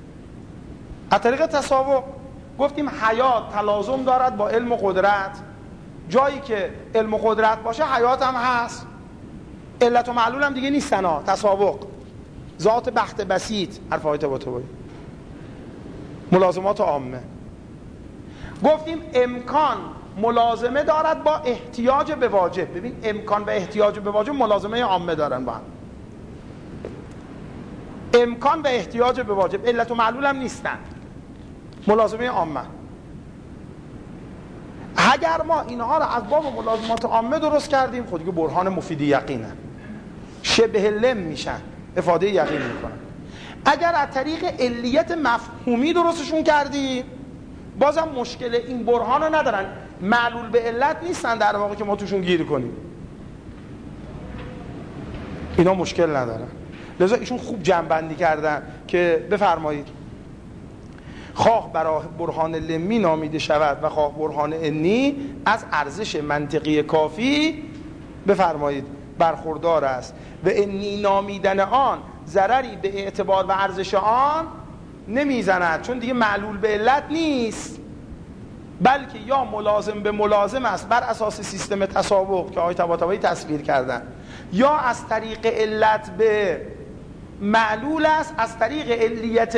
از طریق تسابق گفتیم حیات تلازم دارد با علم و قدرت، جایی که علم و قدرت باشه حیات هم هست، علت و معلول هم دیگه نیستن ها. تسابق ذات بخت بسیط، حرف آیه طباطبایی. ملازمات عامه گفتیم امکان ملازمه دارد با احتیاج به واجب. ببین امکان و احتیاج به واجب ملازمه عامه دارن با هم. امکان و احتیاج به واجب علت و معلول هم نیستن، ملازمه عامه. اگر ما اینها رو از باب ملازمات عامه درست کردیم خود دیگه برهان مفید یقینه، شبه لم میشن، افاده یقین میکنن. اگر از طریق علیت مفهومی درستشون کردیم بازم مشکل این برهان رو ندارن، معلول به علت نیستن در واقع که ما توشون گیر کنیم. اینا مشکل ندارن. لذا ایشون خوب جمع‌بندی کردن که بفرمایید خواه برای برهان لمی نامیده شود و خواه برهان انی از ارزش منطقی کافی بفرمایید برخوردار است و انی نامیدن آن ضرری به اعتبار و ارزش آن نمیزند، چون دیگه معلول به علت نیست، بلکه یا ملازم به ملازم است بر اساس سیستم تسابق که آقای طباطبایی تصویر کردن، یا از طریق علت به معلول است از طریق علیت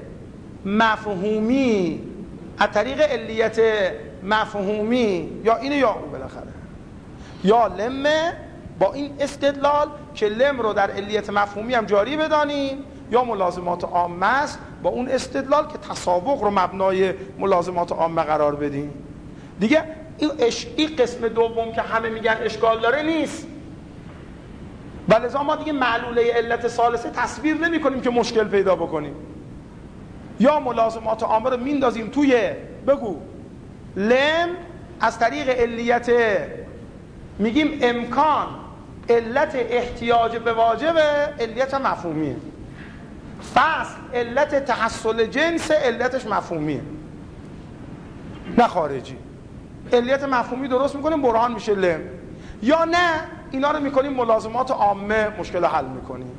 مفهومی، از طریق علیت مفهومی، یا اینه یا اون بالاخره، یا لمه با این استدلال که لم رو در علیت مفهومی هم جاری بدانیم، یا ملازمات عامه است با اون استدلال که تسابق رو مبنای ملازمات عامه قرار بدیم. دیگه این قسم دوم که همه میگن اشکال داره نیست، ولذا ما دیگه معلوله علت ثالثه تصویر نمی کنیم که مشکل پیدا بکنیم. یا ملازمات عامه رو میندازیم توی بگو لم از طریق علیت میگیم امکان علت احتیاج به واجب علت مفهومیه، فصل علت تحصل جنس علتش مفهومیه نه خارجی. علت مفهومی درست میکنیم برهان میشه لم، یا نه اینا رو میکنیم ملازمات عامه مشکل حل میکنیم.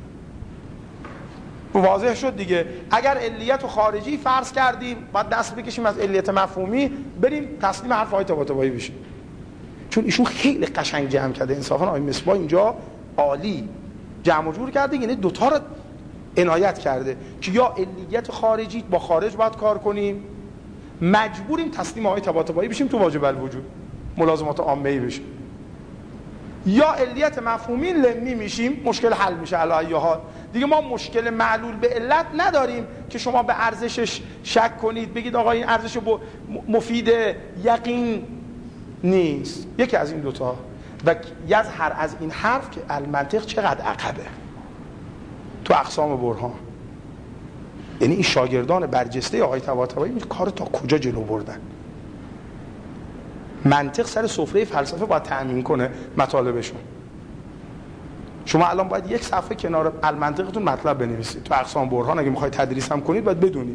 واضح شد دیگه. اگر علیت خارجی فرض کردیم باید دست بکشیم از علیت مفهومی بریم تسلیم حرف آقای طباطبایی بشیم، چون ایشون خیلی قشنگ جمع کرده انصافا. آقای مصباح اینجا عالی جمع و جور کرده، یعنی دوتا رو عنایت کرده که یا علیت خارجی با خارج باید کار کنیم، مجبوریم تسلیم آقای طباطبایی بشیم تو واجب الوجود ملازمات عامه‌ای بشیم، یا علیت مفهومی لمی میشیم مشکل حل میشه. علی حال دیگه ما مشکل معلول به علت نداریم که شما به ارزشش شک کنید بگید آقا این ارزش مفید یقین نیست. یکی از این دوتا و یظهر از این حرف که المنطق چقدر عقبه تو اقسام برهان. یعنی این شاگردان برجسته آقای طباطبایی این کار تا کجا جلو بردن. منطق سر سفره فلسفه باید تأمین کنه مطالبشون. شما الان باید یک صفحه کنار المنطقتون مطلب بنویسید تو اقسام برهان. اگه میخواید تدریس هم کنید باید بدونید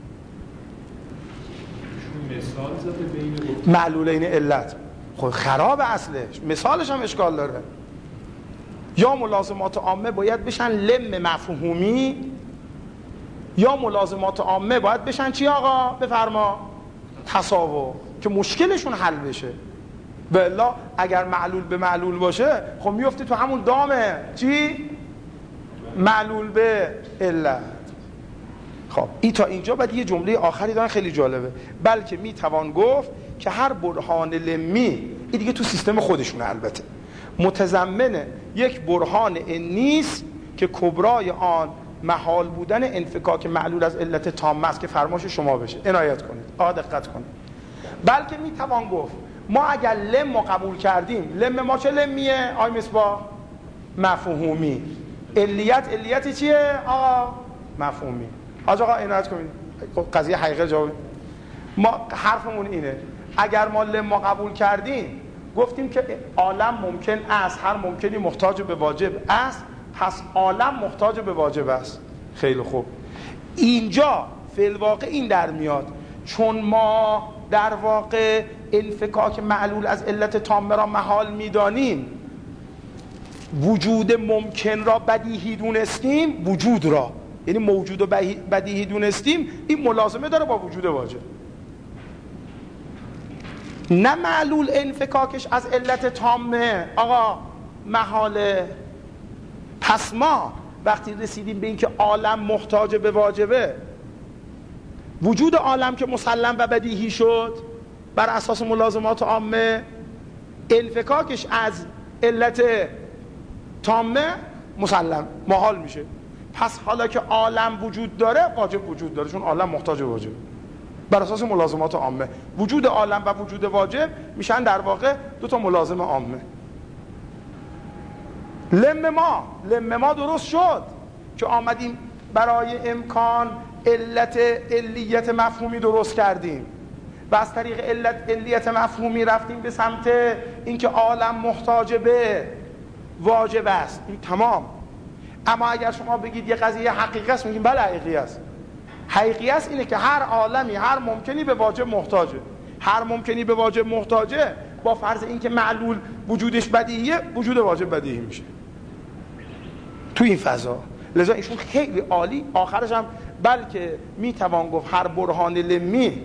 مثال زده بین معلولین علت خب خراب اصلش، مثالش هم اشکال داره. یا ملازمات عامه باید بشن لم مفهومی، یا ملازمات عامه باید بشن چی آقا؟ بفرما تساوی، که مشکلشون حل بشه. والا اگر معلول به معلول باشه خب میفته تو همون دامه چی؟ معلول به علت. خب این تا اینجا. بعد یه جمله آخری دارن خیلی جالبه، بلکه میتوان گفت که هر برهان لمی، این دیگه تو سیستم خودشونه البته، متضمن یک برهان نیست که کبرای آن محال بودن انفکاک معلول از علت تامه است که فرماش شما بشه. عنایت کنید، دقت کنید. بلکه میتوان گفت ما اگر لم ما قبول کردیم، لم ما چه لمیه آی مصباح؟ مفهومی. علیت چیه آقا؟ مفهومی. آقا عنایت کنید، قضیه حقیقه جواب. ما حرفمون اینه اگر ما لم ما قبول کردیم گفتیم که عالم ممکن است، هر ممکنی محتاج به واجب است، پس عالم محتاج به واجب است. خیلی خوب. اینجا فی الواقع این در میاد چون ما در واقع انفکاک معلول از علت تامه را محال میدانیم، وجود ممکن را بدیهی دونستیم، وجود را یعنی موجود و بدیهی دونستیم، این ملازمه داره با وجود واجب. نه معلول انفکاکش از علت تامه آقا محاله. پس ما وقتی رسیدیم به این که عالم محتاج به واجبه، وجود عالم که مسلم و بدیهی شد بر اساس ملازمات عامه، انفکاکش از علت تامه مسلم محال میشه. پس حالا که عالم وجود داره واجب وجود داره، چون عالم محتاج به واجب بر اساس ملازمات عامه. وجود عالم و وجود واجب میشن در واقع دو تا ملازم عامه. لم ما درست شد که آمدیم برای امکان علیت مفهومی درست کردیم و از طریق علیت مفهومی رفتیم به سمت اینکه عالم محتاج به واجب است. این تمام. اما اگر شما بگید یه قضیه حقیقی است، میگیم بله حقیقی است. حقیقی است اینه که هر عالمی، هر ممکنی به واجب محتاجه. هر ممکنی به واجب محتاجه، با فرض اینکه معلول وجودش بدیهیه، وجود واجب بدیهی میشه تو این فضا. لذا ایشون خیلی عالی آخرش هم بلکه میتوان گفت هر برهان لمی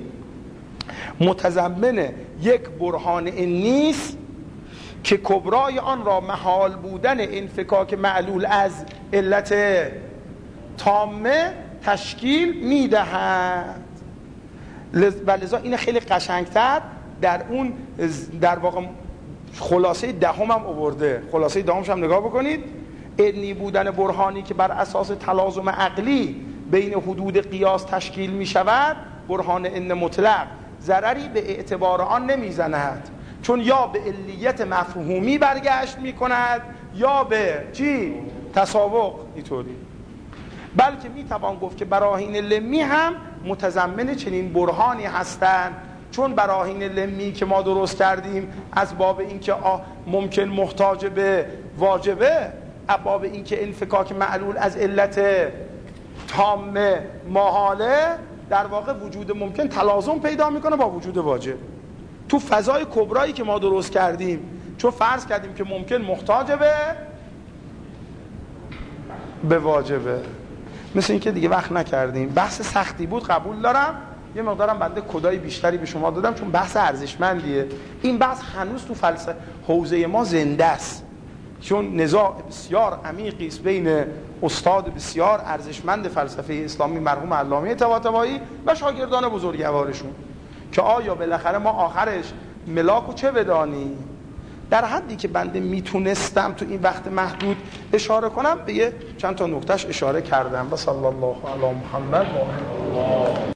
متضمن یک برهان نیست که کبرای آن را محال بودن انفکاک معلول از علت تامه تشکیل میدهد. و لذا این خیلی قشنگتر در اون در واقع خلاصه دهم هم آورده. خلاصه دهمش هم نگاه بکنید. علمی بودن برهانی که بر اساس تلازم عقلی بین حدود قیاس تشکیل می شود، برهان ان مطلق ضرری به اعتبار آن نمی زند، چون یا به علیت مفهومی برگشت می کند یا به چی؟ تساوق. اینطوری بلکه می توان گفت که براهین لمی هم متضمن چنین برهانی هستند، چون براهین لمی که ما درست کردیم از باب اینکه ممکن محتاج به واجبه، از باب اینکه انفکاک معلول از علت تامه محاله، در واقع وجود ممکن تلازم پیدا میکنه با وجود واجب. تو فضای کبرایی که ما درست کردیم، چون فرض کردیم که ممکن محتاج به واجبه. مثل این که دیگه وقت نکردیم، بحث سختی بود قبول دارم، یه مقدارم بنده کدای بیشتری به شما دادم چون بحث ارزشمندیه. این بحث هنوز تو فلسفه حوزه ما زنده است، چون نزاع بسیار عمیقی است بین استاد بسیار ارزشمند فلسفه اسلامی مرحوم علامه طباطبایی و شاگردان بزرگوارشون که آیا بالاخره ما آخرش ملاکو چه بدانی. در حدی که بنده میتونستم تو این وقت محدود اشاره کنم به یه چند تا نکتهش اشاره کردم. و صلی الله علی محمد و آله.